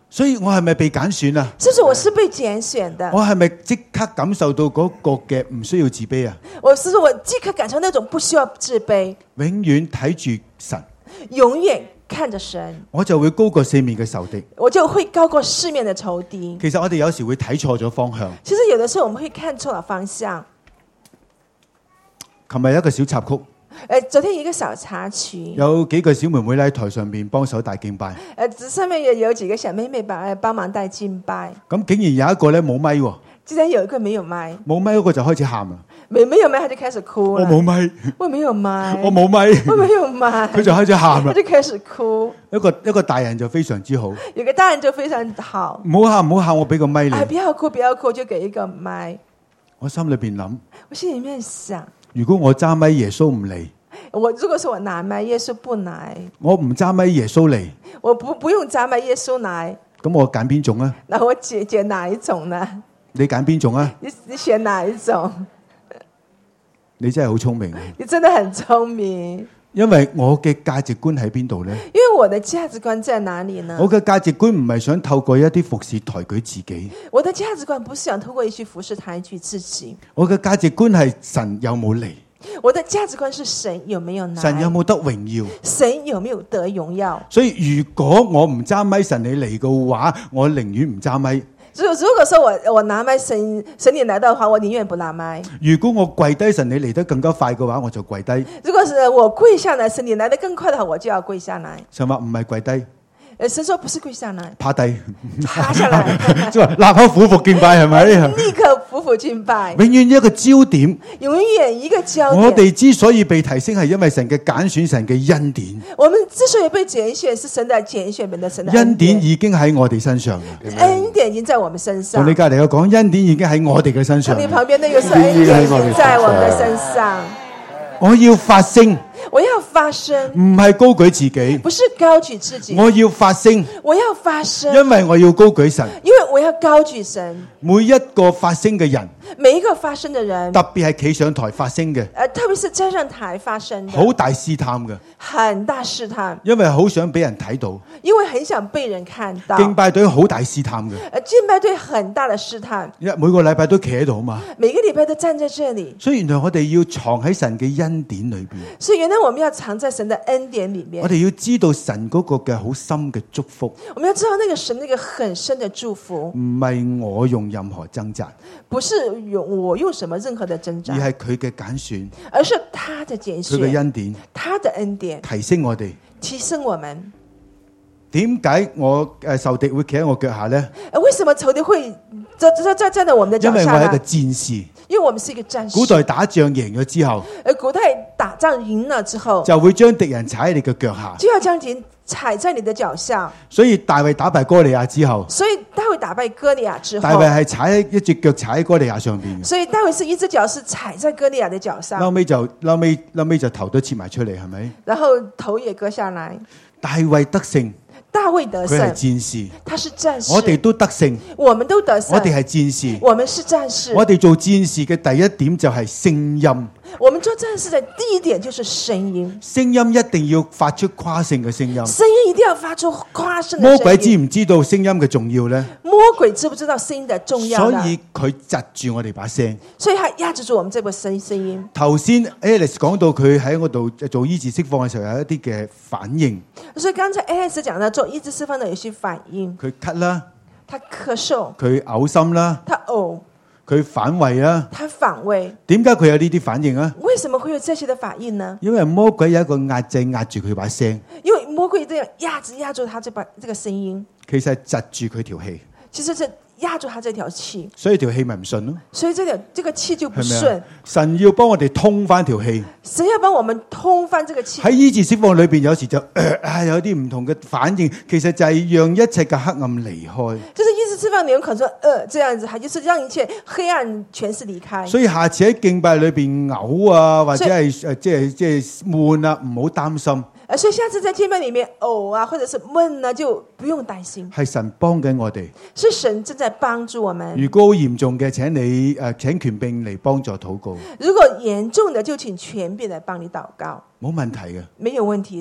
所以我係咪被揀選啊？ 是不是我是被揀選的？ 我係咪即刻感受到嗰個嘅唔需要自卑啊？ 我是說我即刻感受那種不需要自卑， 永遠睇住神， 永遠看着神， 我就會高過四面嘅仇敵。 我就會高過四面的仇敵。 其實我哋有時會睇錯咗方向。 其實有的時候我們會看錯了方向。 琴日有一個小插曲。 誒，昨天一個小插曲， 有幾個小妹妹喺台上面幫手帶敬拜。 誒，上面有有幾個小妹妹幫幫忙帶敬拜。 咁竟然有一個咧冇咪喎， 竟然有一個沒有麥， 冇咪嗰個就開始喊啦。 沒沒有麥，他就開始哭了。 我冇咪， 我沒有麥， 我冇咪， 我沒有麥， 佢就開始喊啦。 他就開始哭。 一個一個大人就非常之好， 有個大人就非常好。 唔好喊唔好喊，我俾個咪你。 啊，不要哭不要哭，就給一個麥。 我心裏邊諗， 我心裡面想， 如果我揸咪耶穌唔嚟。 我如果是我拿麥，耶穌不來， 我唔揸咪耶穌嚟， 我不不用揸麥，耶穌來， 咁我揀邊種啊？ 那我揀揀哪一種呢？ 你揀邊種啊？ 你你選哪一種？ 你真係好聰明， 你真的很聰明。 因為我嘅價值觀喺邊度呢？ 因為我的價值觀在哪裡呢？ 我嘅價值觀唔係想透過一啲服侍抬舉自己。 我的價值觀不是想透過一句服侍抬舉自己。 我嘅價值觀係神有冇嚟？ 我的價值觀是神有沒有來？ 神有冇得榮耀？ 神有沒有得榮耀？ 所以如果我唔揸咪，神你嚟嘅話，我寧願唔揸咪。 如如果說我我拿麥，神神你來到的話，我寧願不拿麥。 如果我跪低，神你嚟得更加快嘅話，我就跪低。 如果是我跪下來，神你來得更快的話，我就要跪下來。 神話唔係跪低。 神說不是跪下來， 趴低， 趴下來， 即係立刻俯伏敬拜係咪？ 立刻俯伏敬拜， 永遠一個焦點， 永遠一個焦點。 我哋之所以被提升，係因為神嘅揀選，神嘅恩典。 我們之所以被揀選，是神的揀選，本的神的恩典已經喺我哋身上。 恩典已經在我們身上。 同你隔籬嘅講，恩典已經喺我哋嘅身上。 你旁邊那個是恩典已經在我們的身上。 我要發聲。 我要發聲， 唔係高舉自己， 不是高舉自己。 我要發聲， 我要發聲， 因為我要高舉神， 因為我要高舉神。 每一個發聲嘅人， 每一個發聲嘅人， 特別係企上台發聲嘅， 誒，特別是站上台發聲嘅， 好大試探嘅， 很大試探， 因為好想俾人睇到， 因為很想被人看到。 敬拜隊好大試探嘅， 誒，敬拜隊很大的試探， 因為每個禮拜都企喺度嘛， 每個禮拜都站在這裡。 所以原來我哋要藏喺神嘅恩典裏邊， 所以原來我們要藏在神的恩典裡面。 我哋要知道神嗰個嘅好深嘅祝福， 我們要知道那個神那個很深的祝福， 唔係我用任何掙扎， 不是用我用什麼任何的掙扎， 而係佢嘅揀選， 而是他的揀選， 佢嘅恩典， 他的恩典提升我哋， 提升我們。 點解我誒仇敵會企喺我腳下呢？ 為什麼仇敵會站站站站在我們的腳下呢？ 因為我係一個戰士， 因為我們是一個戰士。 古代打仗贏咗之後， 誒，古代打仗贏了之後， 就會將敵人踩喺你嘅腳下， 就要將敵人踩在你的腳下。 所以大衛打敗哥利亞之後， 所以大衛打敗哥利亞之後， 大衛係踩喺一隻腳踩喺哥利亞上邊， 所以大衛是一隻腳是踩在哥利亞的腳上， 後尾就後尾後尾就頭都切埋出嚟，係咪？ 然後頭也割下來。 大衛得勝。 大衛得勝， 佢係戰士， 他是戰士。 我哋都得勝， 我們都得勝。 我哋係戰士， 我們是戰士。 我哋做戰士嘅第一點就係聲音。 我們做戰士的第一點就是聲音。聲音一定要發出誇勝嘅聲音。 聲音一定要發出誇勝嘅聲音。 魔鬼知唔知道聲音嘅重要呢？ 魔鬼知不知道聲音的重要？ 所以佢窒住我哋把聲。 所以他壓制住我們這部聲聲音。 頭先 Alice 講到佢喺嗰度做醫治釋放嘅時候有一啲嘅反應。 所以剛才 Alice 講到做醫治釋放的有些反應。 佢咳啦， 他咳嗽， 佢嘔心啦， 他嘔。 佢反胃啦， 他反胃。 點解佢有呢啲反應啊？ 為什麼會有這些的反應呢？ 因為魔鬼有一個壓制壓住佢把聲。 因為魔鬼這樣壓制壓住他這把這個聲音。 其實係窒住佢條氣。 其實是壓住他這條氣。 所以條氣咪唔順咯。 所以這條這個氣就不順。 神要幫我哋通翻條氣。 神要幫我們通翻這個氣。 喺醫治釋放裏邊，有時就、呃啊、有啲唔同嘅反應，其實就係讓一切嘅黑暗離開。 就是醫治釋放，你有可能說，呃，這樣子，它就是讓一切黑暗全是離開。 所以下次喺敬拜裏邊嘔啊，或者係誒即係即係悶啊，唔好擔心。 所以下次在敬拜裏面嘔啊，或者是悶啊，就不用擔心。 係神幫緊我哋， 是神正在幫助我們。 如果好嚴重嘅，請你誒、呃、請權柄嚟幫助禱告。 如果嚴重的，就請權柄嚟幫你禱告。 冇問題嘅， 沒有問題的。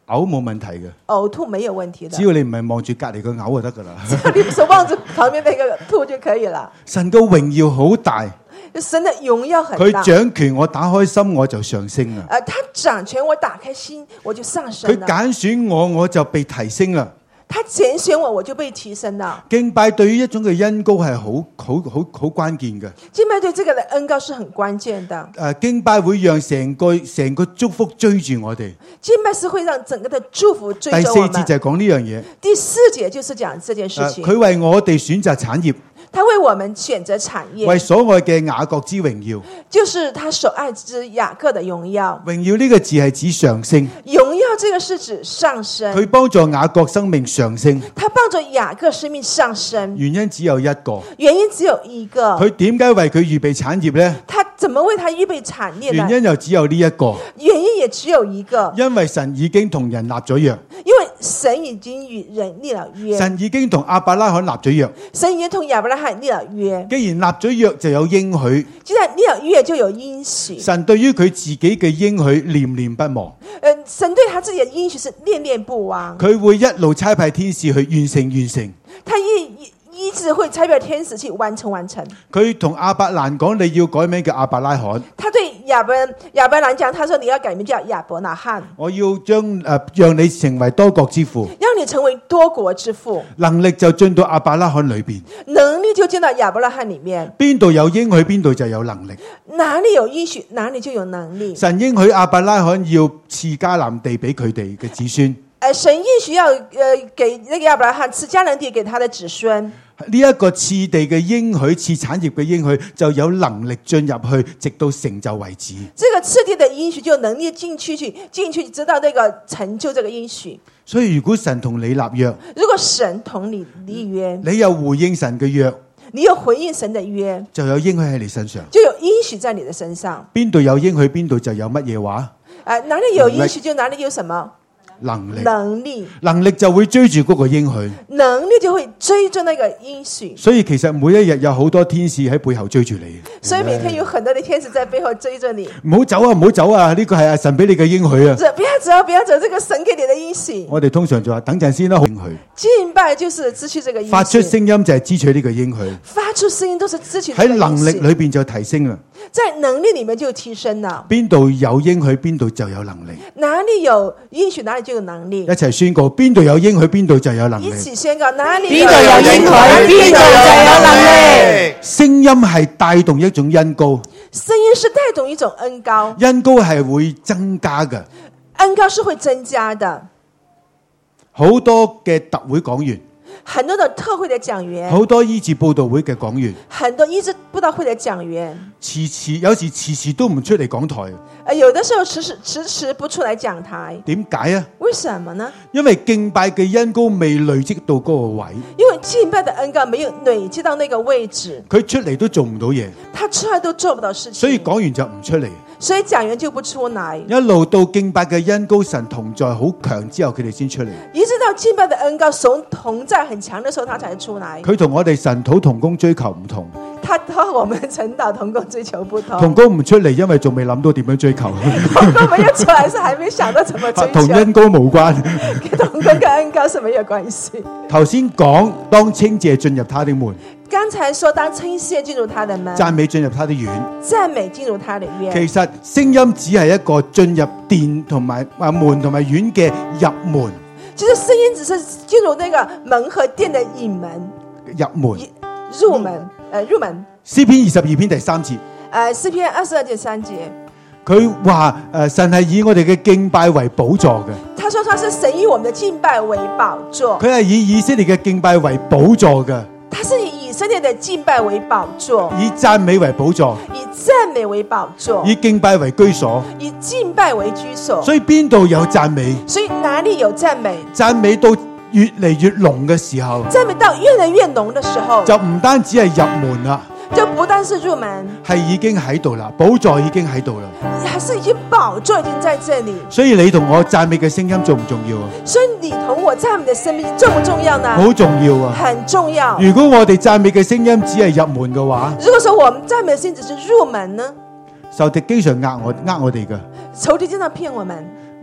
嘔冇問題嘅， 呕吐沒有問題的， 只要你唔係望住隔離個嘔就得噶啦。 你不是望着旁邊那個吐就可以了。 神嘅榮耀好大， 神的榮耀很佢大。 掌權，我打開心我就上升啦。 呃，他掌權，我打開心我就上升佢了。 揀選我，我就被提升啦。 他揀選我，我就被提升了。 敬拜對於一種嘅恩膏係好好好好關鍵嘅。 敬拜對這個的恩膏是很關鍵的。 誒、呃，敬拜會讓成個成個祝福追住我哋。 敬拜是會讓整個的祝福追第着我們。 四節就係講呢樣嘢。 第四節就是講這件事情。 佢、呃、為我哋選擇產業。 他為我們選擇產業， 為所愛嘅雅各之榮耀， 就是他所愛之雅各的榮耀。 榮耀呢個字係指上升， 榮耀這個是指上升。 佢幫助雅各生命上升， 他幫助雅各生命上升。 原因只有一個， 原因只有一個。 佢點解為佢預備產業呢？ 他怎麼為他預備產業呢？ 原因又只有呢一個， 原因也只有一個， 因為神已經同人立咗約， 因為神已經與人立了約， 神已經同亞伯拉罕立咗約， 神已經同亞伯拉罕立了約。 既然立咗約就有應許， 既然立了約就有應許。 神對於佢自己嘅應許念念不忘， 呃，神對他自己的應許是念念不忘， 佢會一路差派天使去完成完成， 他一一一直會差派天使去完成完成。 佢同亞伯蘭講，你要改名叫亞伯拉罕， 他對亞伯亞伯蘭講，他說你要改名叫亞伯拉罕， 我要將誒、呃、讓你成為多國之父， 讓你成為多國之父， 能力就進到亞伯拉罕裏邊， 能力就進到亞伯拉罕裏面， 邊度有應許邊度就有能力， 哪裏有應許哪裏就有能力。 神應許亞伯拉罕要賜迦南地俾佢哋嘅子孫， 誒，神應許要誒給那個亞伯拉罕賜迦南地給他的子孫。 呢一個賜地嘅應許，賜產業嘅應許，就有能力進入去，直到成就為止。 這個賜地的應許就有能力進去去進去，直到那個成就這個應許。 所以如果神同你立約， 如果神同你立約， 你又回應神嘅約， 你又回應神的約， 就有應許喺你身上， 就有應許在你的身上。 邊度有應許，邊度就有乜嘢話？ 啊，哪裏有應許就哪裏有什麼能力， 能力， 能力就會追住嗰個應許， 能力就會追住那個應許。 所以其實每一日有好多天使喺背後追住你， 所以每天有很多的天使在背後追着你。 唔好走啊，唔好走啊！呢個係神俾你嘅應許啊！ 不要走，不要走，這個神給你的應許。 我哋通常就話等陣先啦，應許。 敬拜就是支取這個應許， 發出聲音就係支取呢個應許， 發出聲音都是支取喺能力裏邊就提升啦。 在能力裏面就提升了。 邊度有應許，邊度就有能力。 哪裏有應許，哪裏就有能力。 一齊宣告，邊度有應許，邊度就有能力。 一起宣告，哪裏邊度有應許，邊度就有能力。 聲音係帶動一種恩膏， 聲音是帶動一種恩膏， 恩膏係會增加嘅。 恩膏是會增加的。 好多嘅特會講員， 很多的特會的講員， 好多醫治報道會嘅講員， 很多醫治佈道會的講員， 遲遲有時遲遲都唔出嚟講台。 呃，有的時候遲遲遲遲不出來講台， 點解啊？ 為什麼呢？ 因為敬拜嘅恩膏未累積到嗰個位， 因為敬拜的恩膏沒有累積到那個位置， 佢出嚟都做唔到嘢， 他出來都做不到事情， 所以講員就唔出嚟。 所以講員就不出來， 一路到敬拜嘅恩膏神同在好強之後，佢哋先出嚟。 一直到敬拜的恩膏神同在很強的時候，他才出來。 佢同我哋神土同工追求唔同， 他和我們神道同工追求不同。 同工唔出嚟，因為仲未諗到點樣追求。 同工沒有出來，是還沒想到怎麼追求。 同恩膏無關， 同工跟恩膏是沒有關係。 頭先講當稱謝進入他的門， 剛才說當稱謝進入他的門， 讚美進入他的院， 讚美進入他的院。 其實聲音只係一個進入殿同埋啊門同埋院嘅入門。 其實聲音只是進入那個門和殿的引門， 入門入門，呃入門。 詩篇二十二篇第三節， 呃詩篇二十二點三節， 佢話誒神係以我哋嘅敬拜為寶座嘅。 他說他是神以我們的敬拜為寶座， 佢係以以色列嘅敬拜為寶座嘅。 他是以以色列的敬拜為寶座， 以讚美為寶座， 以讚美為寶座， 以敬拜為居所， 以敬拜為居所。 所以邊度有讚美， 所以哪裏有讚美， 讚美到越嚟越濃嘅時候， 讚美到越來越濃的時候， 就唔單止係入門啦， 就不單是入門， 係已經喺度啦，寶座已經喺度啦， 還是已經寶座已經在這裏。 所以你同我讚美嘅聲音重唔重要啊？ 所以你同我讚美的生命重不重要呢？ 好重要啊！ 很重要。 如果我哋讚美嘅聲音只係入門嘅話， 如果說我們讚美的聲音只是入門呢？ 仇敵經常呃我呃我哋嘅。 仇敵經常騙我們。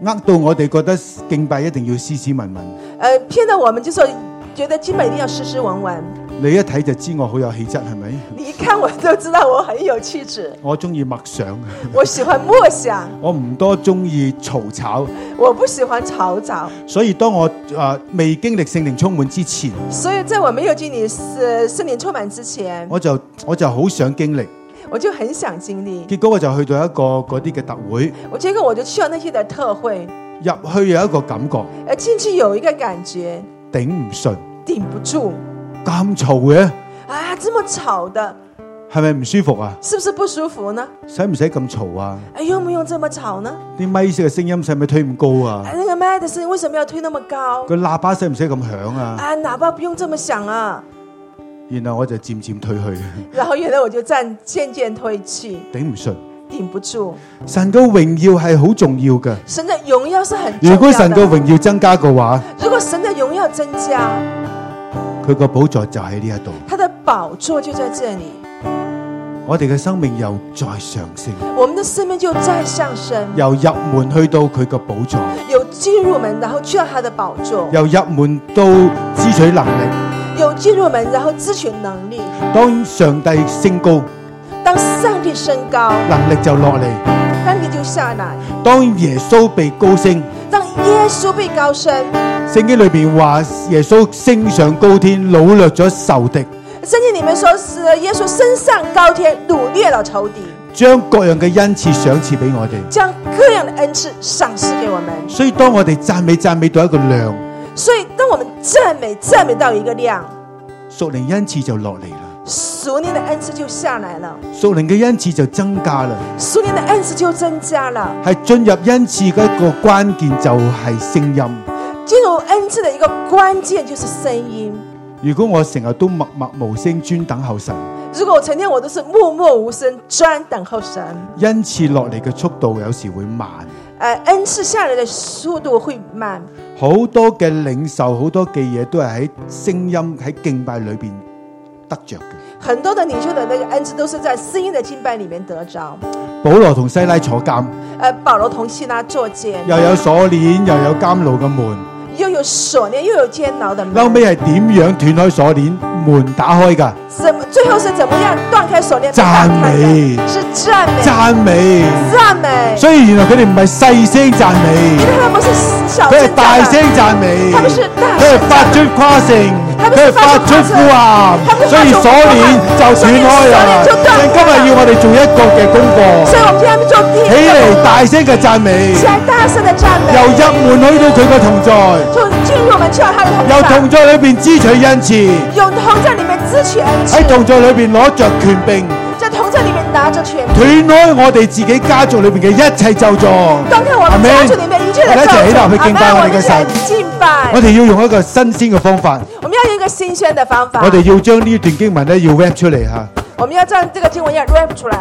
呃到我哋覺得敬拜一定要斯斯文文。 呃，騙到我們就說覺得敬拜一定要斯斯文文。 你一睇就知我好有氣質，係咪？ 你一看我就知道我很有氣質。 我中意默想， 我喜歡默想。 我唔多中意嘈吵， 我不喜歡嘈吵。 所以當我啊未經歷聖靈充滿之前， 所以在我沒有經歷聖聖靈充滿之前， 我就我就好想經歷。 我就很想經歷， 結果我就去到一個嗰啲嘅特會， 我結果我就去到那些的特會， 入去有一個感覺， 誒進去有一個感覺， 頂唔順， 頂不住， 咁嘈嘅， 啊，這麼吵的， 係咪唔舒服啊？ 是不是不舒服呢？ 使唔使咁嘈啊？ 誒，用唔用這麼吵呢？ 啲咪嘅聲音使唔使推咁高啊？ 誒，那個麥的聲音為什麼要推那麼高？ 個喇叭使唔使咁響啊？ 啊，喇叭不用這麼響啊。 然後我就漸漸退去， 然後原來我就漸漸漸退去， 頂唔順， 頂不住。 神嘅榮耀係好重要嘅， 神的榮耀是很重要的。 如果神嘅榮耀增加嘅話， 如果神的榮耀增加， 佢個寶座就喺呢一度， 他的寶座就在這裡， 我哋嘅生命又再上升， 我們的生命就再上升， 由入門去到佢個寶座， 由進入門然後去到他的寶座， 由入門到支取能力。 有進入門，然後支取能力。 當上帝升高， 當上帝升高， 能力就落嚟， 能力就下來。 當耶穌被高升， 當耶穌被高升， 聖經裏邊話耶穌升上高天，擄掠咗仇敵。 聖經裏面說是耶穌升上高天，擄掠了仇敵， 將各樣嘅恩賜賞賜俾我哋， 將各樣的恩賜賞賜給我們。 所以當我哋讚美讚美到一個量， 所以當我們讚美讚美到一個量， 屬靈恩賜就落嚟啦， 屬靈的恩賜就下來了， 屬靈嘅恩賜就增加啦， 屬靈的恩賜就增加了。 係進入恩賜嘅一個關鍵就係聲音。 進入恩賜的一個關鍵就是聲音。 如果我成日都默默無聲專等候神， 如果我成天我都是默默無聲專等候神， 恩賜落嚟嘅速度有時會慢。 呃、恩賜下來的速度會慢， 好多嘅領受，好多嘅嘢都係喺聲音喺敬拜裏邊得着嘅。 很多的領袖的那個恩賜都是在聲音的敬拜裏面得着。 保羅同西拉坐監， 呃，保羅同西拉坐監， 又有鎖鏈，又有監牢嘅門。 又有鎖鏈，又有監牢的門。 後尾係點樣斷開鎖鏈，門打開㗎？ 怎麼最後是怎麼樣斷開鎖鏈？ 讚美， 是讚美， 讚美， 讚美。 所以原來佢哋唔係細聲讚美， 因為他們不是小聲讚美， 佢係大聲讚美， 他們是大聲， 佢係發出誇勝，佢係發出呼喊，所以鎖鏈就斷開啦。今日要我哋做一個嘅功課， 所以我們今天做第一個起嚟大聲嘅讚美， 起來大聲的讚美， 由入門去到佢個同在。 就進入我們去到他的同在， 由同在裏邊支取恩賜， 由同在裏面支取恩賜， 喺同在裏邊攞着權柄， 在同在裏面拿着權柄， 斷開我哋自己家族裏邊嘅一切咒詛。 斷開我們家族裏面一切的咒詛。 我哋一齊起立去敬拜我哋嘅神， 敬拜。 我哋要用一個新鮮嘅方法， 我們要用一個新鮮的方法。 我哋要將呢段經文咧要 rap 出嚟吓。 我們要將這個經文要 rap 出來。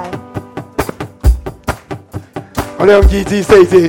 我哋用二至四節。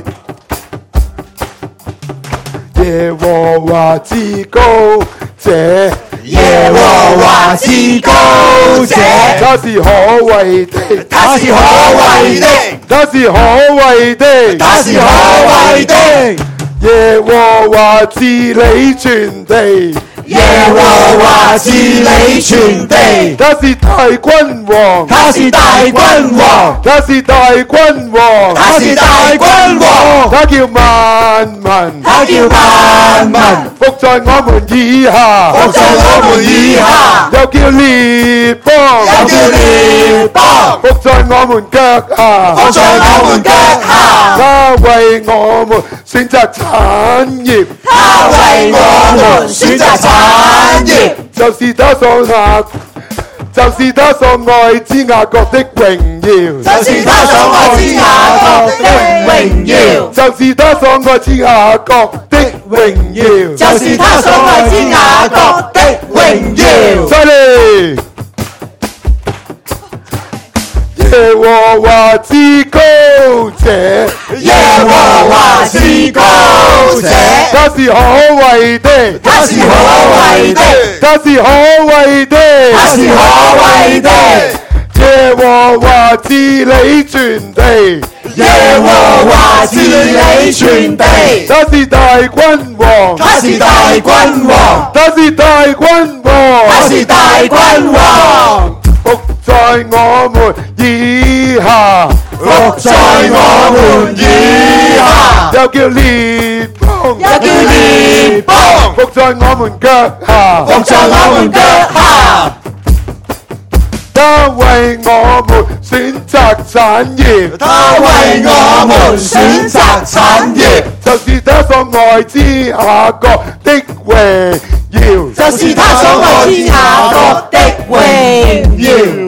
耶和華至高者， 耶和華至高者， 他是可畏的， 他是可畏的， 他是可畏的， 他是可畏的。 耶和華治理全地， 耶和華治理全地， 他是大君王， 他是大君王， 他是大君王， 他是大君王， 他叫萬民， 他叫萬民服在我們以下， 服在我們以下， 又叫列邦， 又叫列邦服在我們腳下， 服在我們腳下， 他為我們選擇產業， 他為我們選擇產業， 就是他所下，就是他所愛之雅各的榮耀， 就是他所愛之雅各的榮耀， 就是他所愛之雅各的榮耀， 就是他所愛之雅各的榮耀。 再嚟，耶和華至高者， 耶和華至高者， 他是可畏的， 他是可畏的， 他是可畏的， 他是可畏的。 耶和華治理全地， 耶和華治理全地，他是大君王， 他是大君王， 他是大君王， 他是大君王， 伏在我們以下， 伏在我們以下， 又叫列邦， 又叫列邦， 伏在我們腳下， 伏在我們腳下。 他為我們選擇產業， 他為我們選擇產業， 就是他所愛之雅各的榮耀， 就是他所愛之雅各的榮耀，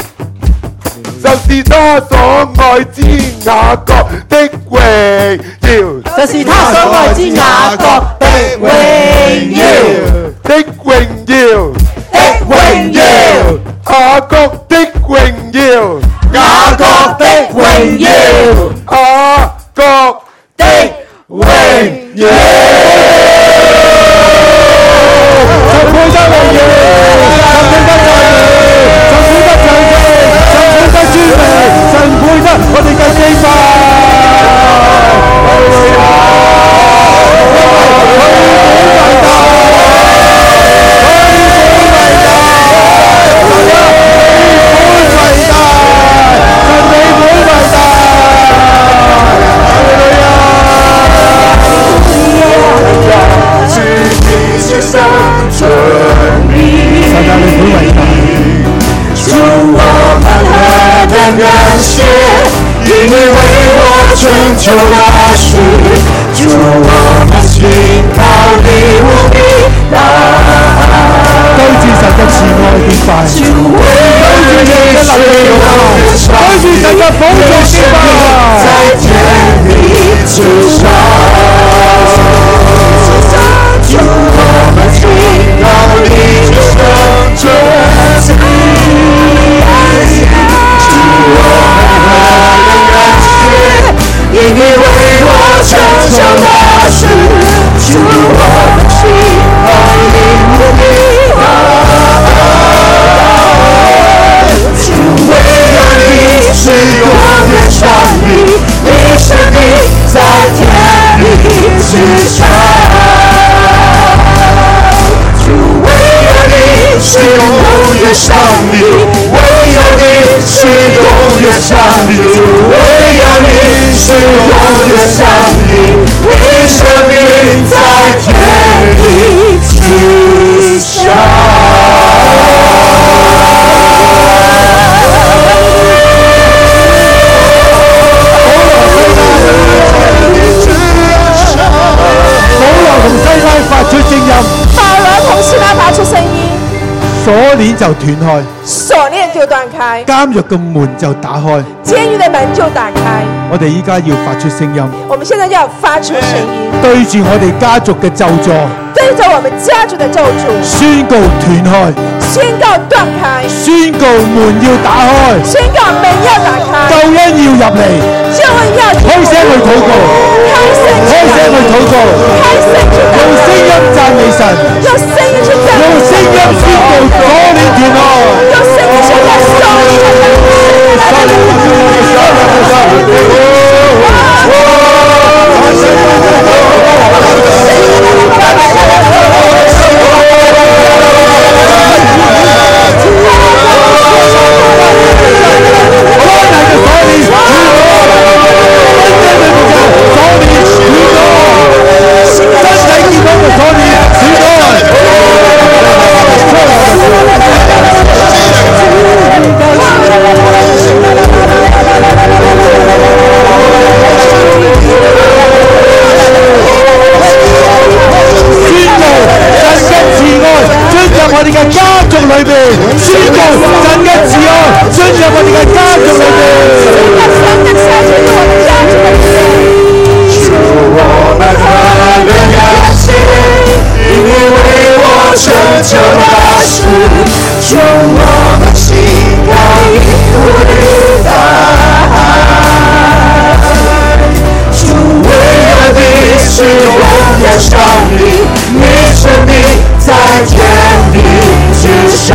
就是他所愛之雅各的榮耀， 就是他所愛之雅各的榮耀的榮耀， 的榮耀， 雅各的榮耀， 雅各的榮耀， 雅各的榮耀。 神配得榮耀，神配得讚美，神配得讚美，神配得尊榮，神配得我哋嘅敬拜。 因你为我成就大事，主我们信靠你无比大爱。 對住神嘅慈愛敬拜，對住你嘅能力敬拜，對住神嘅寶座敬拜， 在天地之上，主我們信靠你的成就大事，主我因你为我成就大事，主我的心爱你无比大爱，主唯有你是永远上帝，你是你在天地之上，主唯有你是永远上帝，唯有你是永远上帝，主唯有你是永远上帝，你生命在天地之上。 保羅同西拉發出聲音， 保羅同西拉發出聲音， 鎖鏈就斷開， 鎖鏈就斷開， 監獄嘅門就打開。 監獄的門就打開。 我哋依家要發出聲音， 我們現在就要發出聲音， 對住我哋家族嘅咒詛， 對着我們家族的咒詛， 宣告斷開， 宣告斷開， 宣告門要打開， 宣告門要打開， 救恩要入嚟， 救恩要開聲去禱告， 開聲開聲去禱告， 開聲去禱告， 用聲音讚美神， 用聲音去讚美神， 用聲音宣告鎖鏈斷開， 用聲音宣告鎖鏈斷開。 我哋嘅家族裏邊，宣告神嘅慈愛進入我哋嘅家族裏邊。 主我們何等感謝，因你為我成就大事，主我們信靠你無比大愛，主唯有你是永遠上帝，你生命在天地之上，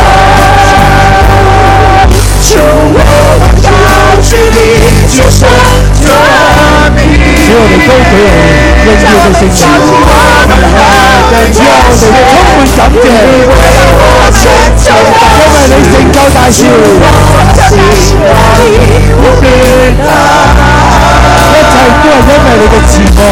主我們高舉你，就像我哋高舉嚟榮耀嘅聖名。主啊，我哋充滿感謝，因為你成就大事，一切都係因為你嘅慈愛。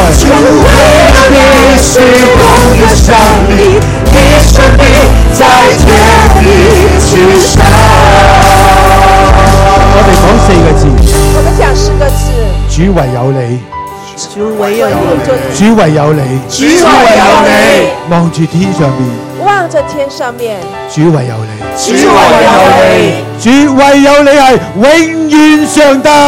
我哋講四個字， 我們講四個字， 主唯有你， 主唯有你， 主唯有你， 主唯有你， 望住天上面， 望着天上面， 主唯有你， 主唯有你， 主唯有你係永遠上帝，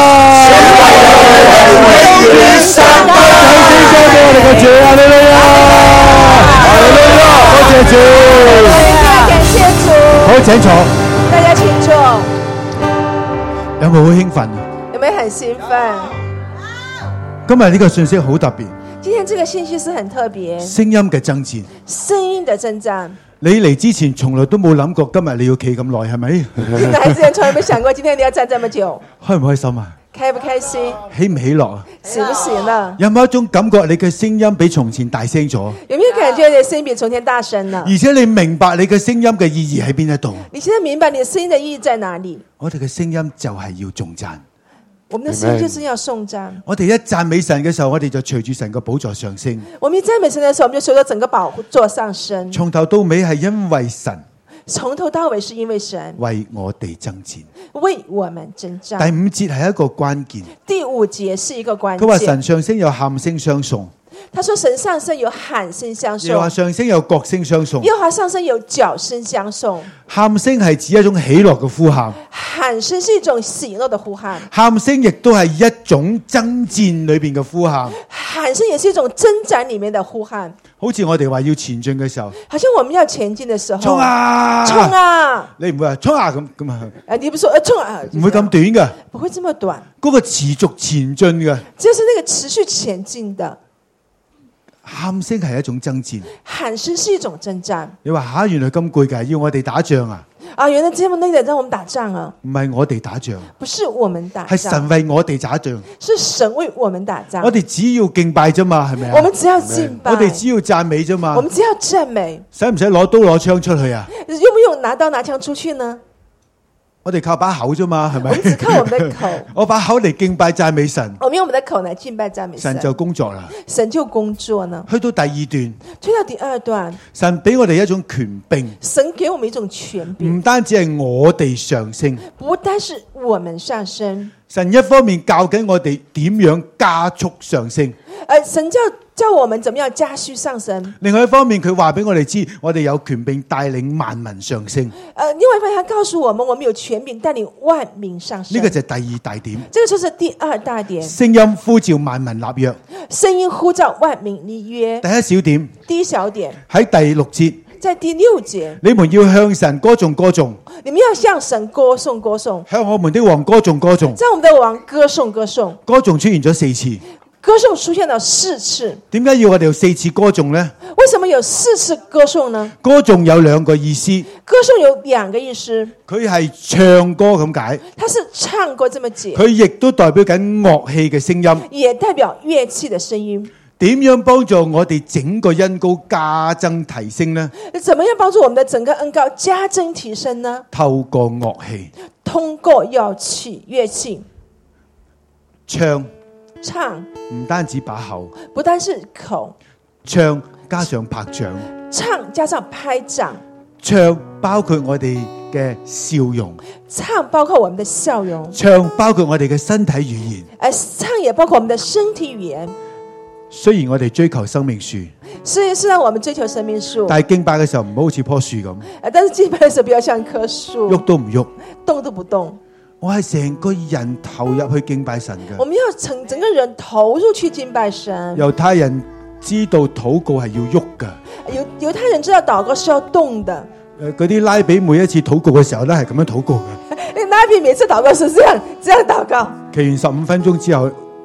永遠上帝。 多謝我哋嘅主啊！你哋啊！多謝主， 感謝主。 好，請坐。 大家請坐。 有冇好興奮啊？ 有沒有很興奮？ 今日呢個信息好特別。 今天這個信息是很特別。 聲音嘅爭戰。 聲音的征戰。 你嚟之前從來都冇諗過今日你要企咁耐，係咪？ 你來之前從來沒想過今天你要站這麼久。 開唔開心啊？ 開不開心？ 喜唔喜樂啊？ 喜不喜樂？ 有冇一種感覺你嘅聲音比從前大聲咗？ 有沒有感覺你的聲音比從前大聲了？ 而且你明白你嘅聲音嘅意義喺邊一度？ 你現在明白你的聲音的意義在哪裡？ 我哋嘅聲音就係要頌讚。 我們的聲音就是要頌讚。 我哋一讚美神嘅時候，我哋就隨住神嘅寶座上升。 我們一讚美神的時候，我們就隨着整個寶座上升。 從頭到尾係因為神。 從頭到尾是因為神為我哋爭戰， 為我們征戰。 第五節係一個關鍵。 第五節是一個關鍵。 佢話神上升有喊聲相送。 他說神上升有喊聲相送。 又話上升有角聲相送。 又話上升有角聲相送。 喊聲係指一種喜樂嘅呼喊。 喊聲是一種喜樂的呼喊。 喊聲亦都係一種爭戰裏邊嘅呼喊。 喊聲也是一種征戰裏面的呼喊。 好似我哋話要前進嘅時候， 好像我們要前進的時候， 衝啊！ 衝啊！ 你唔會話衝啊咁咁啊？ 誒，你不說誒衝啊？ 唔會咁短㗎， 不會這麼短。 嗰個持續前進嘅， 就是那個持續前進的。 喊聲係一種爭戰， 喊聲是一種征戰。 你話吓，原來咁攰㗎，要我哋打仗啊？ 啊，原來這麼累的讓我們打仗啊？ 唔係我哋打仗， 不是我們打仗， 係神為我哋打仗， 是神為我們打仗。 我哋只要敬拜啫嘛，係咪啊？ 我們只要敬拜， 我哋只要讚美啫嘛。 我們只要讚美， 使唔使攞刀攞槍出去啊？ 用不用拿刀拿槍出去呢？ 我哋靠把口啫嘛，係咪？ 我們只靠我們的口， 我把口嚟敬拜讚美神。 我們用我們的口來敬拜讚美神， 神就工作啦。 神就工作呢。 去到第二段， 推到第二段， 神俾我哋一種權柄。 神給我們一種權柄， 唔單止係我哋上升， 不單是我們上升。 神一方面教緊我哋點樣加速上升， 誒，神教教我們怎麼樣加速上升。另另外一方面，佢話俾我哋知，我哋有權柄帶領萬民上升。 誒，另外一方面，他告訴我們，我們有權柄帶領萬民上升。 呢個就係第二大點。 這個就是第二大點。 聲音呼召萬民立約。 聲音呼召萬民立約。 第一小點。 第一小點。 喺第六節。 在第六節， 你們要向神歌頌歌頌。 你們要向神歌頌歌頌。 向我們的王歌頌歌頌。 在我們的王歌頌歌頌。 歌頌出現咗四次。 歌頌出現了四次。 點解要我哋有四次歌頌呢？ 為什麼有四次歌頌呢？ 歌頌有兩個意思。 歌頌有兩個意思。 佢係唱歌咁解。 它是唱歌這麼解。 佢亦都代表緊樂器嘅聲音。 也代表樂器的聲音。 點樣幫助我哋整個恩膏加增提升呢？ 怎麼樣幫助我們的整個恩膏加增提升呢？ 透過樂器， 通過樂器樂器唱唱， 唔單止把口， 不單是口唱加上拍掌， 唱加上拍掌， 唱包括我哋嘅笑容， 唱包括我們的笑容， 唱包括我哋嘅身體語言， 誒，唱也包括我們的身體語言。 雖然我哋追求生命樹， 是是讓我們追求生命樹， 但係敬拜嘅時候唔好好似棵樹咁， 但是敬拜嘅時候不要像棵樹， 喐都唔喐， 動都不動。 我係成個人投入去敬拜神嘅。 我們要整整個人投入去敬拜神。 猶太人知道禱告係要喐㗎， 猶猶太人知道禱告是要動的。 誒，嗰啲拉比每一次禱告嘅時候咧係咁樣禱告嘅。 拉比每次禱告是這樣這樣禱告。 祈完十五分鐘之後，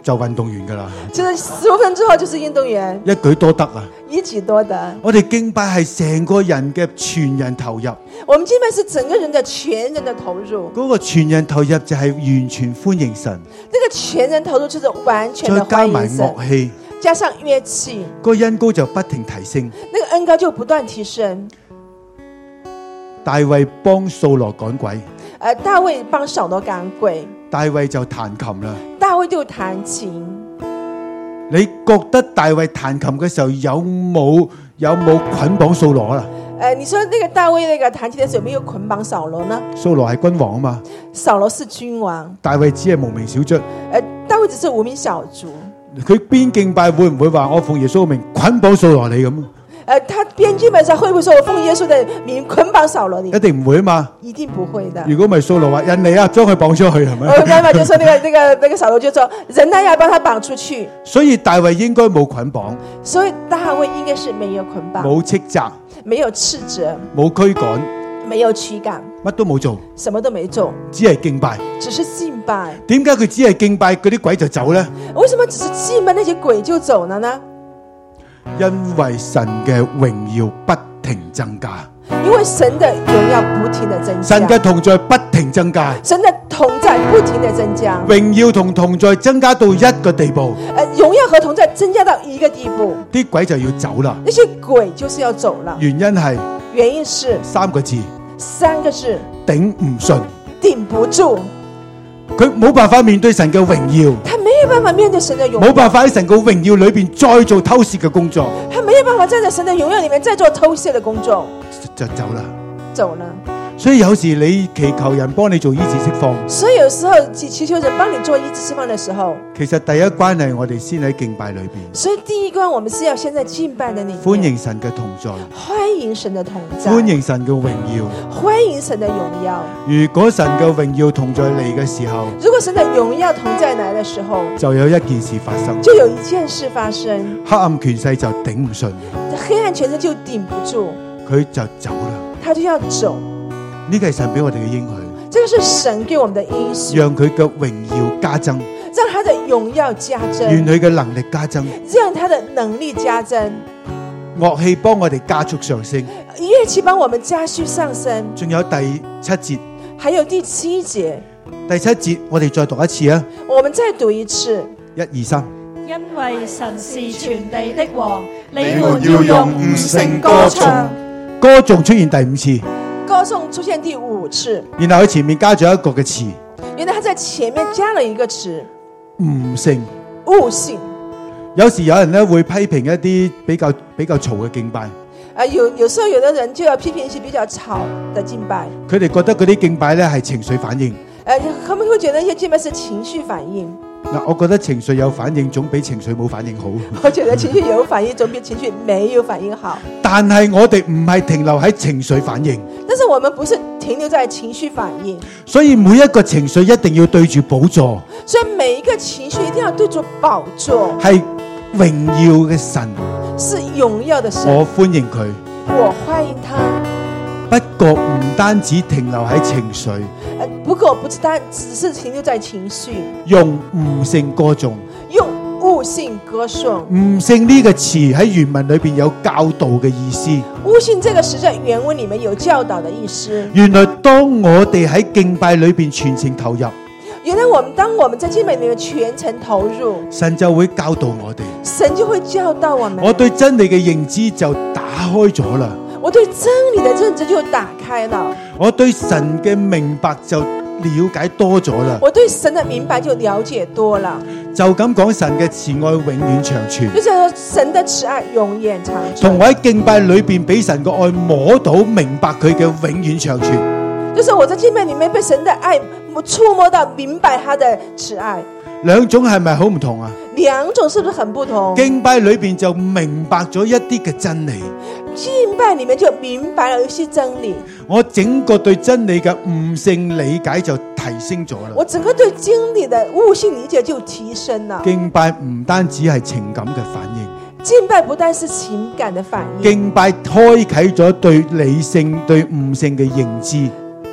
就運動員㗎啦， 其實十五分之後就是運動員， 一舉多得啊！ 一舉多得。 我哋敬拜係成個人嘅全人投入， 我們敬拜是整個人的全人的投入。 嗰個全人投入就係完全歡迎神， 那個全人投入就是完全的再加埋歡迎神， 樂器， 加上樂器， 個恩膏就不停提升。 那個恩膏就不斷提升。 大衛幫掃羅趕鬼， 呃，大衛幫掃羅趕鬼， 大衛就彈琴啦。 大衛就彈琴。 你覺得大衛彈琴嘅時候有冇有冇捆綁掃羅啦？ 呃，你說那個大衛那個彈琴的時候有沒有捆綁掃羅呢？ 掃羅係君王啊嘛， 掃羅是君王， 大衛只係無名小卒。 呃，大衛只是無名小卒。 佢邊敬拜會唔會話我奉耶穌名捆綁掃羅你咁？ 呃，他邊基本上會不會說我奉耶穌的名捆綁掃羅你？ 一定唔會啊嘛， 一定不會的。 如果唔係掃羅話人嚟啊，將佢綁出去係咪？ 我剛才就說那個那個那個掃羅就說人呢要幫他綁出去， 所以大衛應該冇捆綁， 所以大衛應該是沒有捆綁， 冇斥責， 沒有斥責， 冇驅趕， 沒有驅趕， 乜都冇做， 什麼都沒做， 只係敬拜。 只是敬拜。 點解佢只係敬拜嗰啲鬼就走呢？ 為什麼只是敬拜那些鬼就走了呢？ 因為神嘅榮耀不停增加， 因為神的榮耀不停的增加， 神嘅同在不停增加， 神的同在不停的增加， 榮耀同同在增加到一個地步， 呃，榮耀和同在增加到一個地步， 啲鬼就要走啦。 那些鬼就是要走了。 原因係原因是三個字， 三個字， 頂唔順， 頂不住， 佢冇辦法面對神嘅榮耀， 他沒有辦法面對神的榮耀， 冇辦法喺神嘅榮耀裏邊再做偷竊嘅工作， 他沒有辦法站在神的榮耀裏面再做偷竊的工作， 就走啦。 走了。 所以有時你祈求人幫你做醫治釋放， 所以有時候祈祈求人幫你做醫治釋放的時候， 其實第一關係我哋先喺敬拜裏邊， 所以第一關我們是要先在敬拜的裏面歡迎神嘅同在， 歡迎神的同在， 歡迎神嘅榮耀。 歡迎神的榮耀。 如果神嘅榮耀同在嚟嘅時候， 如果神的榮耀同在來的時候， 就有一件事發生， 就有一件事發生， 黑暗權勢就頂唔順， 黑暗權勢就頂不住， 佢就走啦。 他就要走。 呢個係神俾我哋嘅應許， 這個是神給我們的應許， 讓佢嘅榮耀加增， 讓他的榮耀加增， 願佢嘅能力加增， 讓他的能力加增， 樂器幫我哋加速上升。 樂器幫我們加速上升。 仲有第七節， 還有第七節， 第七節我哋再讀一次啊！ 我們再讀一次， 一二三。 因為神是全地的王，你們要用悟性歌頌， 歌頌出現第五次， 歌頌出現第五次， 然後佢前面加咗一個嘅詞， 原來他在前面加了一個詞， 悟性。 悟性。 有時有人咧會批評一啲比較比較嘈嘅敬拜， 啊，有有時候有的人就要批評一些比較吵的敬拜， 佢哋覺得嗰啲敬拜咧係情緒反應。 呃，他們會覺得一些敬拜是情緒反應。 嗱，我覺得情緒有反應總比情緒冇反應好。 我覺得情緒有反應總比情緒沒有反應好。 但係我哋唔係停留喺情緒反應， 但是我們不是停留在情緒反應， 所以每一個情緒一定要對住寶座， 所以每一個情緒一定要對住寶座， 係榮耀嘅神， 是榮耀的神。 我歡迎佢， 我歡迎他。 不過唔單止停留喺情緒， 呃，不過不是單只是停留在情緒， 用悟性歌頌。 用悟性歌頌。 悟性呢個詞喺原文裏邊有教導嘅意思。 悟性這個詞在原文裡面有教導的意思。 原來當我哋喺敬拜裏邊全程投入， 原來我們當我們在敬拜裡面全程投入， 神就會教導我哋， 神就會教導我們。 我對真理嘅認知就打開咗啦， 我對真理的認知就打開了， 我對神嘅明白就了解多咗啦。 我對神的明白就了解多了。 就咁講，神嘅慈愛永遠長存。 就是說神的慈愛永遠長存。 同我喺敬拜裏邊俾神嘅愛摸到明白佢嘅永遠長存。 就是我在敬拜裡面被神的愛觸摸到明白他的慈愛。 兩種係咪好唔同啊？ 兩種是不是很不同？ 敬拜裏邊就明白咗一啲嘅真理， 敬拜裡面就明白了一些真理， 我整個對真理嘅悟性理解就提升咗啦。 我整個對真理的悟性理解就提升了。 敬拜唔單止係情感嘅反應， 敬拜不但是情感的反應， 敬拜開啟咗對理性對悟性嘅認知。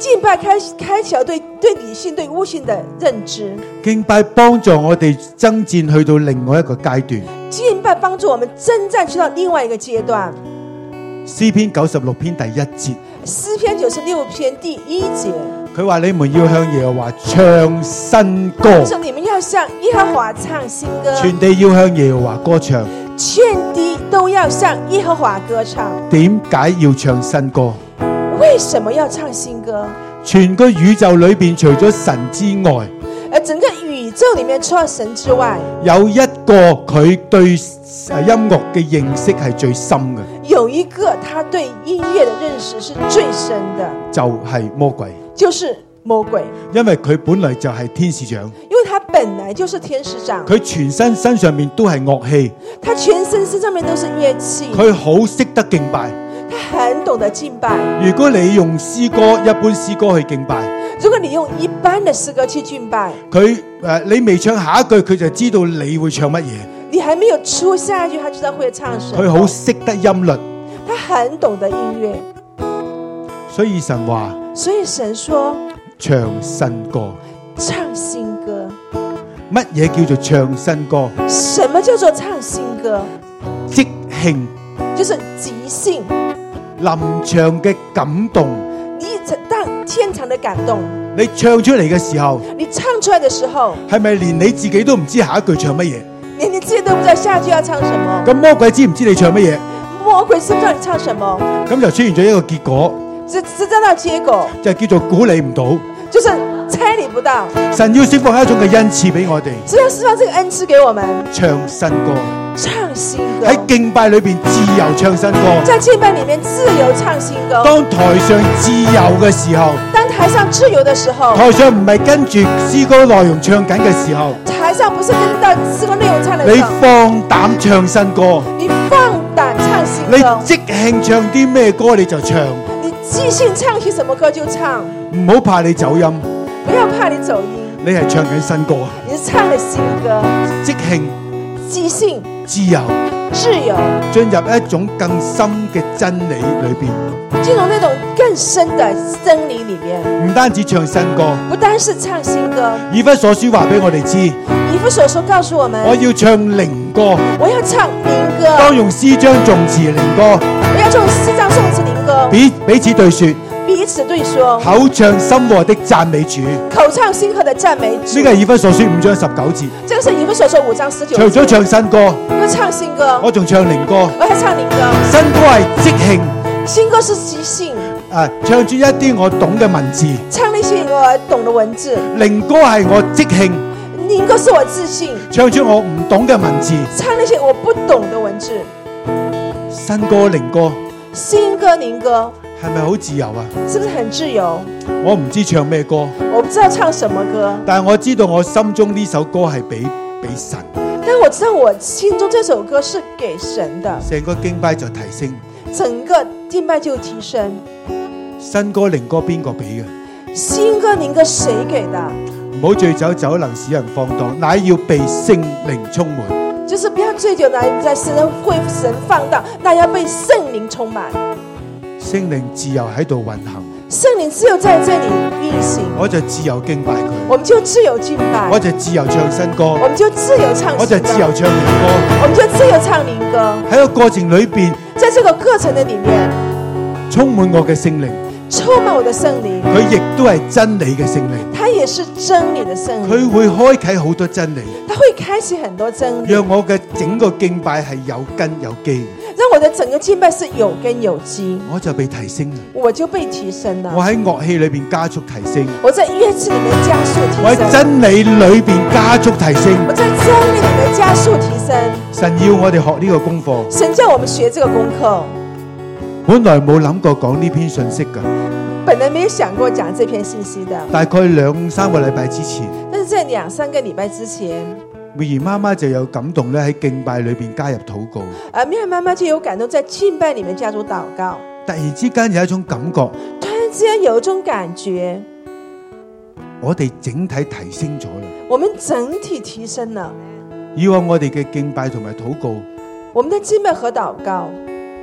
敬拜開開啟了對對理性對悟性的認知， 敬拜幫助我哋爭戰去到另外一個階段。 敬拜幫助我們征戰去到另外一個階段。 詩篇九十六篇第一節， 詩篇九十六篇第一節， 佢話你們要向耶和華唱新歌， 說你們要向耶和華唱新歌， 全地要向耶和華歌唱。 全地都要向耶和華歌唱。 點解要唱新歌？ 為什麼要唱新歌？ 全個宇宙裏邊除咗神之外， 而整個宇宙裏面除了神之外， 有一個佢對音樂嘅認識係最深嘅， 有一個他對音樂的認識是最深的， 就係魔鬼， 就是魔鬼。 因為佢本來就係天使長， 因為他本來就是天使長， 佢全身身上面都係樂器， 他全身身上面都是樂器， 佢好識得敬拜。 他很懂得敬拜。 如果你用詩歌一般詩歌去敬拜， 如果你用一般的詩歌去敬拜， 佢誒你未唱下一句，佢就知道你會唱乜嘢。 你還沒有出下一句，他知道會唱什麼。 佢好識得音律， 他很懂得音樂。 所以神話， 所以神說唱新歌。 唱新歌， 乜嘢叫做唱新歌？ 什麼叫做唱新歌？ 即興， 就是即興， 臨場嘅感動。 你當天場的感動， 你唱出嚟嘅時候， 你唱出來的時候， 係咪連你自己都唔知下一句唱乜嘢？ 連你自己都不知道下一句要唱什麼？ 咁魔鬼知唔知你唱乜嘢？ 魔鬼知唔知道你唱什麼？ 咁就出現咗一個結果， 只知道結果就叫做估你唔到， 就是猜你不到。 神要釋放一種嘅恩賜俾我哋， 只要釋放這個恩賜給我們， 唱新歌， 唱新歌， 喺敬拜裏邊自由唱新歌。 在敬拜裏面自由唱新歌。 當台上自由嘅時候， 當台上自由的時候， 台上唔係跟住詩歌內容唱緊嘅時候， 台上不是跟到詩歌內容唱的你時候， 放膽唱新歌， 你放膽唱新你歌， 即興唱啲咩歌你就唱， 你即興唱起什麼歌就唱， 唔好怕你走音， 不要怕你走音， 你係唱緊新歌， 你是唱的新歌， 即興即興自由， 自由， 進入一種更深嘅真理裏邊， 進入那種更深的真理裏面， 唔單止唱新歌。 不單是唱新歌。 以弗所書話俾我哋知， 以弗所書告訴我們， 我要唱靈歌， 我要唱靈歌， 當用詩章頌詞靈歌， 我要用詩章頌詞靈歌， 彼彼此對說， 彼此對說， 口唱心和的讚美主。 口唱心和的讚美主。 呢個係以弗所書五章十九節。 這個是以弗所書五章十九節。 除咗唱新歌， 又唱新歌， 我仲唱靈歌。 我還唱靈歌。 新歌係即興， 新歌是即興。 啊，唱出一啲我懂嘅文字。 唱那些我懂的文字。 靈歌係我即興。 靈歌是我自信。 唱出我唔懂嘅文字。 唱那些我不懂的文字。 新歌靈歌。 新歌靈歌。 係咪好自由啊？ 是不是很自由？ 我唔知唱咩歌， 我不知道唱什麼歌， 但係我知道我心中呢首歌係俾俾神。 但我知道我心中這首歌是給神的， 成個敬拜就提升， 整個敬拜就提升。 新歌靈歌邊個俾嘅？ 新歌靈歌誰給的？ 唔好醉酒，酒能使人放蕩，乃要被聖靈充滿。 就是不要醉酒，乃在使人會使人放蕩，那要被聖靈充滿。 聖靈自由喺度運行， 聖靈自由在這裡運行， 我就自由敬拜佢， 我們就自由敬拜， 我就自由唱新歌， 我們就自由唱新歌， 我就自由唱靈歌， 我們就自由唱靈歌。 喺個過程裏邊， 在這個過程的裡面， 充滿我嘅聖靈， 充滿我的聖靈， 佢亦都係真理嘅聖靈， 他也是真理的聖靈， 佢會開啟好多真理， 他會開啟很多真理， 讓我嘅整個敬拜係有根有基。 讓我的整個敬拜是有根有基， 我就被提升了， 我就被提升了。 我喺樂器裏邊加速提升， 我在樂器裏面加速提升， 我喺真理裏邊加速提升， 我在真理裏面加速提升。 神要我哋學呢個功課， 神叫我們學這個功課。 本來冇諗過講呢篇信息㗎， 本來沒有想過講這篇信息的。 大概兩三個禮拜之前， 但是在兩三個禮拜之前， 妙兒媽媽就有感動咧，喺敬拜裏邊加入禱告。 啊，妙兒媽媽就有感動，在敬拜裡面加入禱告。 突然之間有一種感覺， 突然之間有一種感覺， 我哋整體提升咗啦。 我們整體提升了。 以往我哋嘅敬拜同埋禱告， 我們的敬拜和禱告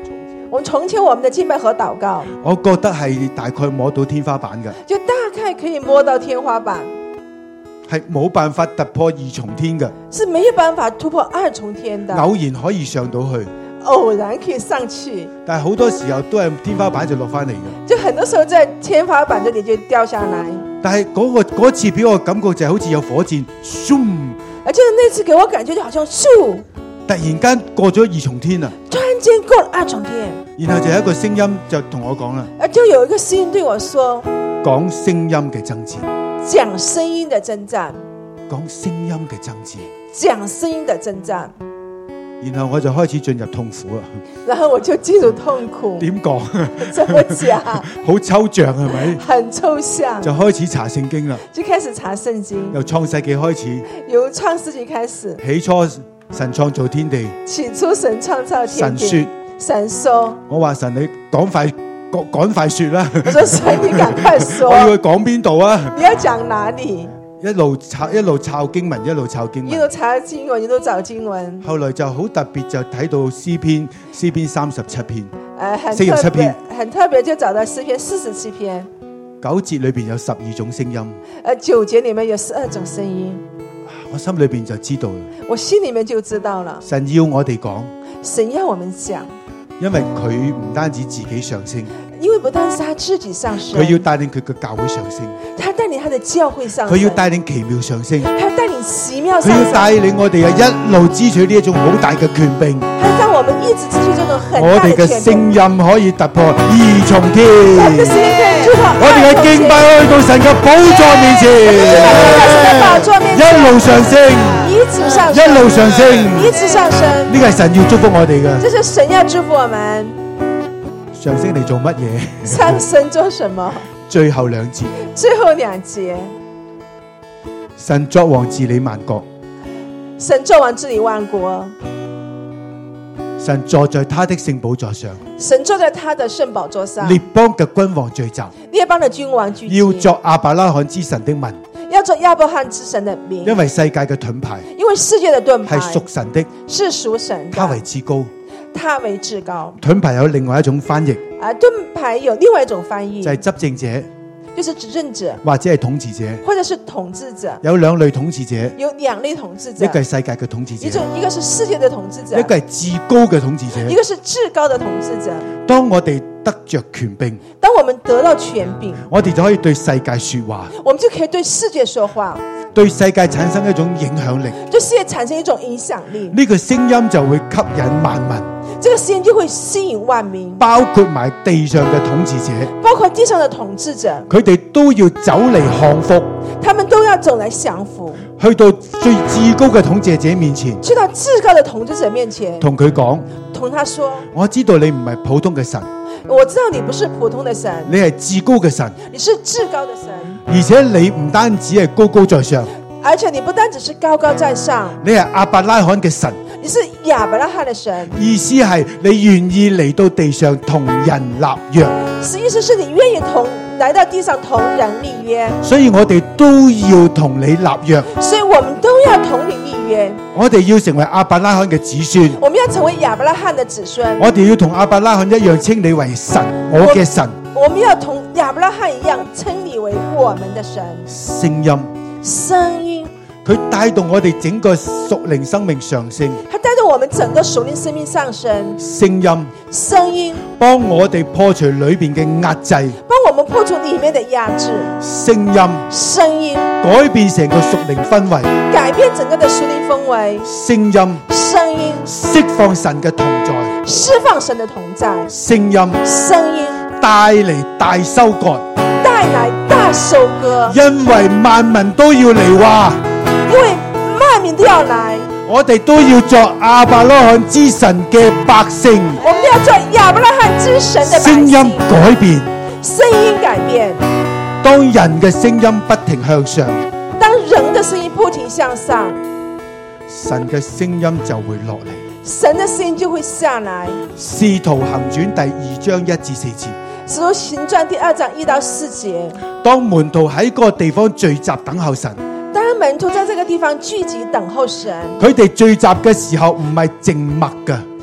我們從前我們的敬拜和禱告， 我覺得係大概摸到天花板嘅， 就大概可以摸到天花板， 係冇辦法突破二重天嘅， 是沒有辦法突破二重天的， 偶然可以上到去， 偶然可以上去， 但係好多時候都係天花板就落翻嚟嘅。 就很多時候在天花板這裡就掉下來。 但係嗰、那個嗰次俾我感覺就係好似有火箭，咻， 而且那次給我感覺就好像咻， 突然間過咗二重天啊！ 突然間過了二重天， 然後就有一個聲音就同我講啦， 而就有一個聲音對我說， 講聲音嘅爭戰， 講聲音的征戰， 講聲音嘅爭戰， 講聲音的征戰。 然後我就開始進入痛苦啦。 然後我就進入痛苦。 點講？ 怎麼講？ 好抽象係咪？ 很抽象。 就開始查聖經啦。 就開始查聖經。 由創世紀開始。 由創世紀開始。 起初神創造天地。 起初神創造天地。 神說。 神說。 我話神你趕快趕趕快說啦。 我說神你趕快說。 我要去講邊度啊？ 你要講哪裡？ 一路抄一路抄經文，一路抄經文， 一路查經文，一路找經文。 後來就好特別，就睇到詩篇，詩篇三十七篇， 誒， 四十七篇， 很特別就找到詩篇四十七篇。 九節裏邊有十二種聲音， 誒，九節裡面有十二種聲音。 我心裏邊就知道啦， 我心裡面就知道了。 神要我哋講， 神要我們講， 因為佢唔單止自己上升。 因為不單是他自己上升， 佢要帶領佢嘅教會上升， 他帶領他的教會上升， 佢要帶領奇妙上升， 他要帶領奇妙上升， 佢要帶領我哋啊一路支取呢一種好大嘅權柄， 他讓我們一直支取這種很大的權柄， 我哋嘅聲音可以突破二重天， 我們的聲音可以突破二重天， 我哋嘅敬拜可以到神嘅寶座面前，一路上升， 一直上升， 一路上升， 一直上升， 呢個係神要祝福我哋嘅， 這是神要祝福我們。 上升嚟做乜嘢？ 上升做什麼？ 最後兩節。 最後兩節。 神作王治理萬國。 神作王治理萬國。 神坐在他的聖寶座上。 神坐在他的聖寶座上。 列邦嘅君王聚集。 列邦的君王聚集。 要作亞伯拉罕之神的民。 要做亞伯拉罕之神的名。 因為世界嘅盾牌。 因為世界的盾牌。 係屬神的。 是屬神的。 他為至高。 他為至高。 盾牌有另外一種翻譯， 啊，盾牌有另外一種翻譯， 就係執政者， 就是執政者， 或者係統治者， 或者是統治者。 有兩類統治者， 有兩類統治者， 一個係世界嘅統治者， 一個一個是世界的統治者， 一個係至高嘅統治者， 一個是至高的統治者。 當我哋得着權柄， 當我們得到權柄， 我哋就可以對世界說話， 我們就可以對世界說話， 對世界產生一種影響力， 對世界產生一種影響力。 呢個聲音就會吸引萬民。 這個聲音就會吸引萬民， 包括埋地上嘅統治者， 包括地上的統治者， 佢哋都要走嚟降服， 他們都要走來降服， 去到最至高嘅統治者面前， 去到至高的統治者面前， 同佢講， 同他說： 我知道你唔係普通嘅神， 我知道你不是普通的神， 你係至高嘅神， 你是至高的神， 而且你唔單止係高高在上， 而且你不單只是高高在上， 你係亞伯拉罕嘅神。 你是亞伯拉罕的神， 意思係你願意嚟到地上同人立約， 意思是你願意同來到地上同人立約， 所以我哋都要同你立約， 所以我們都要同你立約， 我哋要成為亞伯拉罕嘅子孫， 我們要成為亞伯拉罕的子孫， 我哋要同亞伯拉罕一樣稱你為神，我嘅神， 我，我們要同亞伯拉罕一樣稱你為我們的神。 聲音， 聲音。 佢帶動我哋整個屬靈生命上升， 他帶動我們整個屬靈生命上升。 聲音， 聲音， 幫我哋破除裏邊嘅壓制， 幫我們破除裏面的壓制。 聲音， 聲音， 改變成個屬靈氛圍， 改變整個的屬靈氛圍。 聲音， 聲音， 釋放神嘅同在， 釋放神的同在。 聲音， 聲音， 帶嚟大收割， 帶來大收割， 因為萬民都要嚟話。 因為萬民都要來， 我哋都要做亞伯拉罕之神嘅百姓。 我們都要做亞伯拉罕之神的百姓。 聲音改變， 聲音改變。 當人嘅聲音不停向上， 當人的聲音不停向上， 神嘅聲音就會落嚟。 神的聲音就會下來。 使徒行傳第二章一至四節。 使徒行傳第二章一到四節。 當門徒喺嗰個地方聚集等候神。 當門徒在這個地方聚集等候神， 佢哋聚集嘅時候唔係靜默㗎， 他們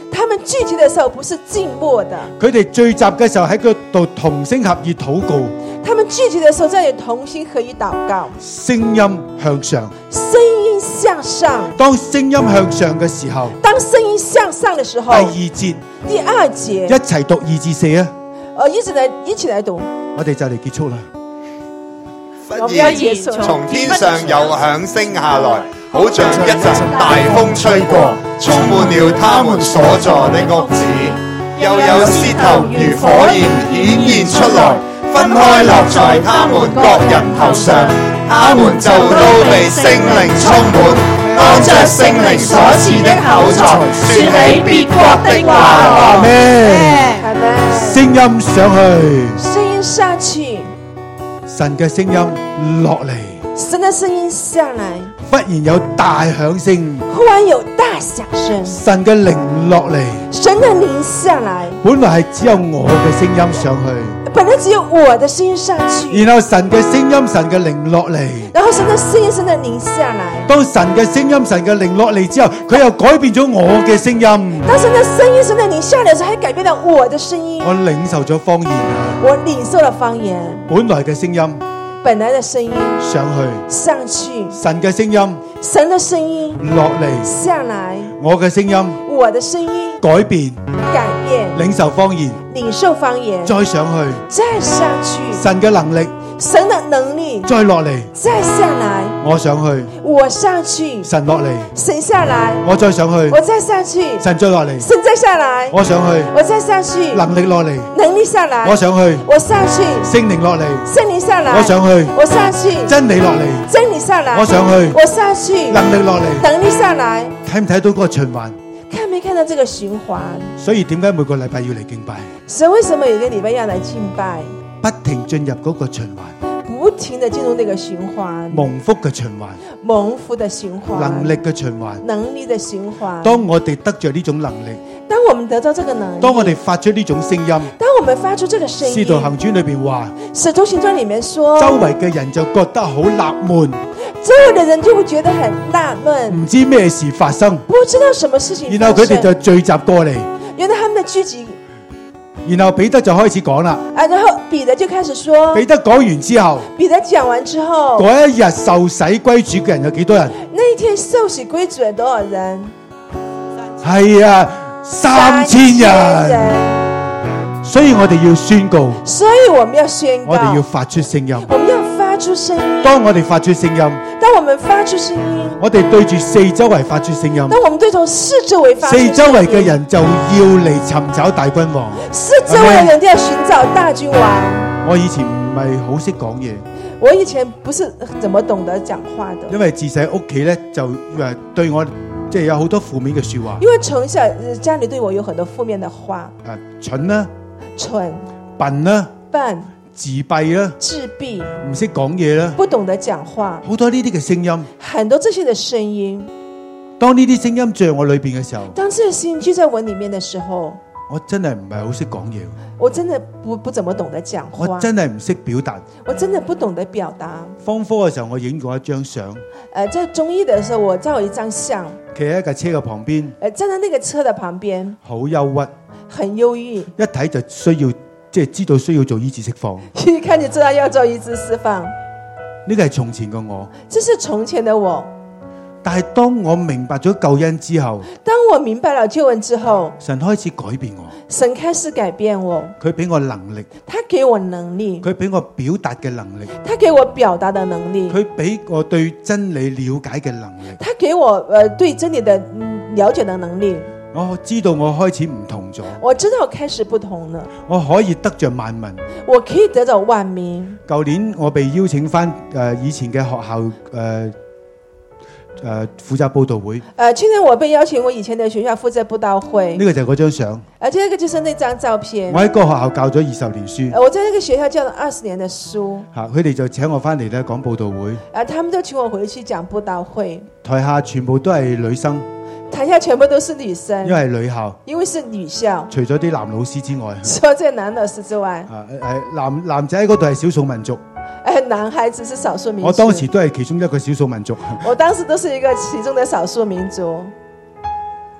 聚集的時候不是靜默的， 佢哋聚集嘅時候喺嗰度同聲合意禱告， 他們聚集的時候在這裡同心合意禱告， 聲音向上。 聲音向上。 當聲音向上嘅時候， 當聲音向上的時候， 第二節， 第二節， 一齊讀二至四啊！ 呃，一起來一起來讀， 我哋就嚟結束啦。 我們要結束。 從天上有響聲下來，好像一陣大風吹過，充滿了他們所坐的屋子，又有舌頭如火焰顯現出來，分開落在他們各人頭上，他們就都被聖靈充滿，按着聖靈所賜的口才，說起別國的話。 阿們。 好的， 聲音上去， 聲音上去， 神嘅聲音落嚟， 神的聲音下來， 忽然有大響聲， 忽然有大響聲， 神嘅靈落嚟， 神的靈下來， 本來係只有我嘅聲音上去， 本來只有我的聲音上去， 然後神嘅聲音、神嘅靈落嚟， 然後神的聲音、神的靈下來。 當神嘅聲音、神嘅靈落嚟之後，佢又改變咗我嘅聲音。 當神的聲音、神的靈下來的時候，還改變了我的聲音。 我領受咗方言啊！ 我領受了方言。 本來嘅聲音本來的聲音上去， 上去， 神嘅聲音神的聲音落嚟， 下來， 我嘅聲音我的聲音改變， 改變， 領受方言， 領受方言， 再上去， 再上去， 神嘅能力， 神的能力再落嚟， 再下來， 我上去， 我上去， 神落嚟， 神下來， 我再上去， 我再上去， 神再落嚟， 神再下來， 我上去， 我再上去， 能力落嚟， 能力下來， 我上去， 我上去， 聖靈落嚟， 聖靈下來， 我上去， 我上去， 真理落嚟， 真理下來， 我上去， 我上去， 能力落嚟， 能力下來， 睇唔睇到嗰個循環？ 看沒看到這個循環？ 所以點解每個禮拜要嚟敬拜？ 神為什麼有一個禮拜要來敬拜？ 不停進入嗰個循環， 不停地進入那個循環， 蒙福嘅循環， 蒙福的循環， 能力嘅循環， 能力的循環。 當我哋得着呢種能力， 當我們得到這個能力， 當我哋發出呢種聲音， 當我們發出這個聲音， 使徒行傳裏邊話， 使徒行傳裏面說， 周圍嘅人就覺得好納悶， 周圍的人就會覺得很納悶， 唔知咩事發生， 不知道什麼事情發生， 然後佢哋就聚集過嚟， 原來他們的聚集。 然後彼得就開始講啦， 啊，然後彼得就開始說， 彼得講完之後， 彼得講完之後， 嗰一日受洗歸主嘅人有幾多人？ 那一天受洗歸主有多少人？ 係啊，三千人。所以我哋要宣告， 所以我們要宣告， 我哋要發出聲音， 我們要發出聲音。 當我哋發出聲音， 當我們發出聲音， 我哋對住四周圍發出聲音， 當我們對住四周圍發出聲音， 四周圍嘅人就要嚟尋找大君王， 四周圍嘅人都要尋找大君王。 我以前唔係好識講嘢， 我以前不是怎麼懂得講話的， 因為自細屋企咧就誒對我即係有好多負面嘅說話， 因為從小家裏對我有很多負面的話， 誒蠢啦， 蠢， 笨啦， 笨， 自閉啦， 自閉， 唔識講嘢啦， 不懂得講話， 好多呢啲嘅聲音， 很多這些的聲音。 當呢啲聲音在我裏邊嘅時候， 當這些聲音聚在我裏面的時候， 我真係唔係好識講嘢， 我真的不不怎麼懂得講話， 我真係唔識表達， 我真的不懂得表達。 方科嘅時候，我影過一張相， 誒、呃，在中醫的時候，我照一張相， 企喺一架車嘅旁邊， 誒、呃，站在那個車的旁邊， 好憂鬱， 很憂鬱， 一睇就需要即係知道需要做醫治釋放， 一看就知道要做醫治釋放。 呢個係從前嘅我， 這是從前的我。 但係當我明白咗救恩之後， 當我明白了救恩之後， 神開始改變我， 神開始改變我， 佢俾我能力， 他給我能力， 佢俾我表達嘅能力， 他給我表達的能力， 佢俾我對真理了解嘅能力， 他給我呃對真理的了解的能力。 我知道我開始唔同咗， 我知道我開始不同了， 我可以得着萬民， 我可以得着萬民。 舊年我被邀請翻誒以前嘅學校誒。呃誒、呃，負責佈道會。誒、 呃，去年我被邀請我以前的學校負責佈道會。 呢個就係嗰張相。 而且呢個就是那張照片。 我喺嗰個學校教咗二十年書。 呃、我在那個學校教咗二十年的書。 嚇，佢哋就請我翻嚟咧講佈道會。 啊，他們都請我回去講佈道會。 台下全部都係女生。 台下全部都是女生。 因為係女校。 因為是女校。 除咗啲男老師之外。 除咗這男老師之外。 啊誒，男男仔喺嗰度係少數民族。 誒，男孩子是少數民族。 我當時都係其中一個少數民族。 我當時都是一個其中的少數民族。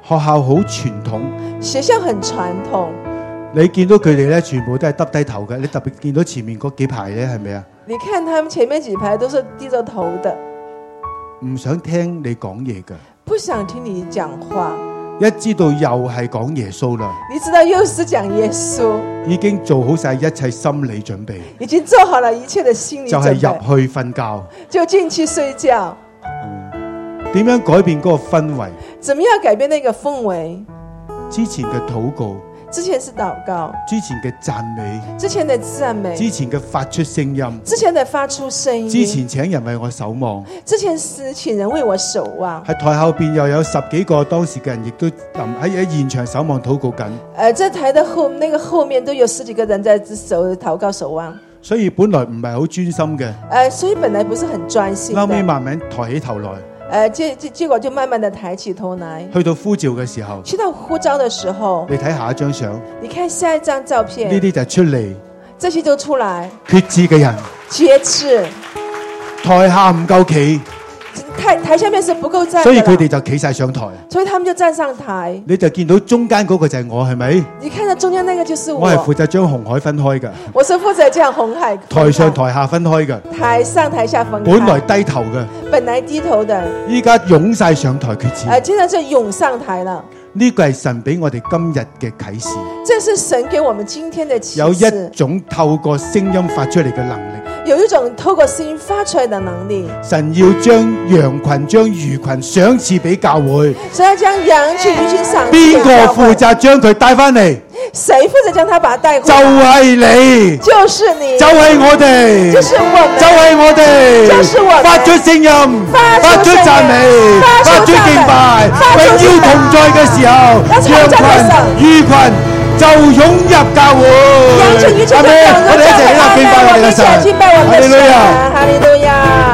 學校好傳統， 學校很傳統。 你見到佢哋咧，全部都係耷低頭嘅。你特別見到前面嗰幾排咧，係咪啊？ 你看他們前面幾排都是低着頭的， 唔想聽你講嘢㗎。 不想聽你講話。 一知道又係講耶穌啦， 你知道又是講耶穌， 已經做好晒一切心理準備， 已經做好了一切的心理準備， 就係入去瞓覺， 就進去睡覺。 點樣改變嗰個氛圍？ 怎麼樣改變那個氛圍？ 之前嘅禱告， 之前是禱告， 之前嘅讚美， 之前的讚美， 之前嘅發出聲音， 之前的發出聲音， 之前請人為我守望， 之前是請人為我守望。 喺台後邊又有十幾個當時嘅人，亦都臨喺喺現場守望禱告緊。 誒，在台的後那個後面都有十幾個人在守禱告守望。 所以本來唔係好專心嘅， 誒，所以本來不是很專心的。 後尾慢慢抬起頭來。 誒，結結結果就慢慢的抬起頭來。 去到呼召嘅時候， 去到呼召的時候， 你睇下一張相， 你看下一張照片， 呢啲就係出嚟， 這些就出來決志嘅人， 決志， 台下唔夠企， 台台下面是不夠站， 所以佢哋就企晒上台， 所以他們就站上台。 你就見到中間嗰個就係我，係咪？ 你看到中間那個就是我， 我係負責將紅海分開嘅， 我是負責將紅海台上台下分開嘅， 台上台下分開， 本來低頭嘅， 本來低頭的， 依家湧晒上台決志， 誒，現在就湧上台了。 呢個係神俾我哋今日嘅啟示， 這是神給我們今天的啟示。 有一種透過聲音發出嚟嘅能力， 有一種透過聲音發出來的能力。 神要將羊群、將魚群賞賜俾教會， 神要將羊群、魚群賞賜。 邊個負責將佢帶翻嚟？ 誰負責將他把他帶回來？ 就係你， 就是你， 就係我哋， 就是我們， 就係我哋， 就是我們。 發出聲音，發出讚美，發出敬拜，榮耀同在嘅時候，羊群、魚群就湧入教會。 羊群、魚群就湧入教會。 我哋一齊喺度敬拜我哋嘅神，哈利路亞， 哈利路亞。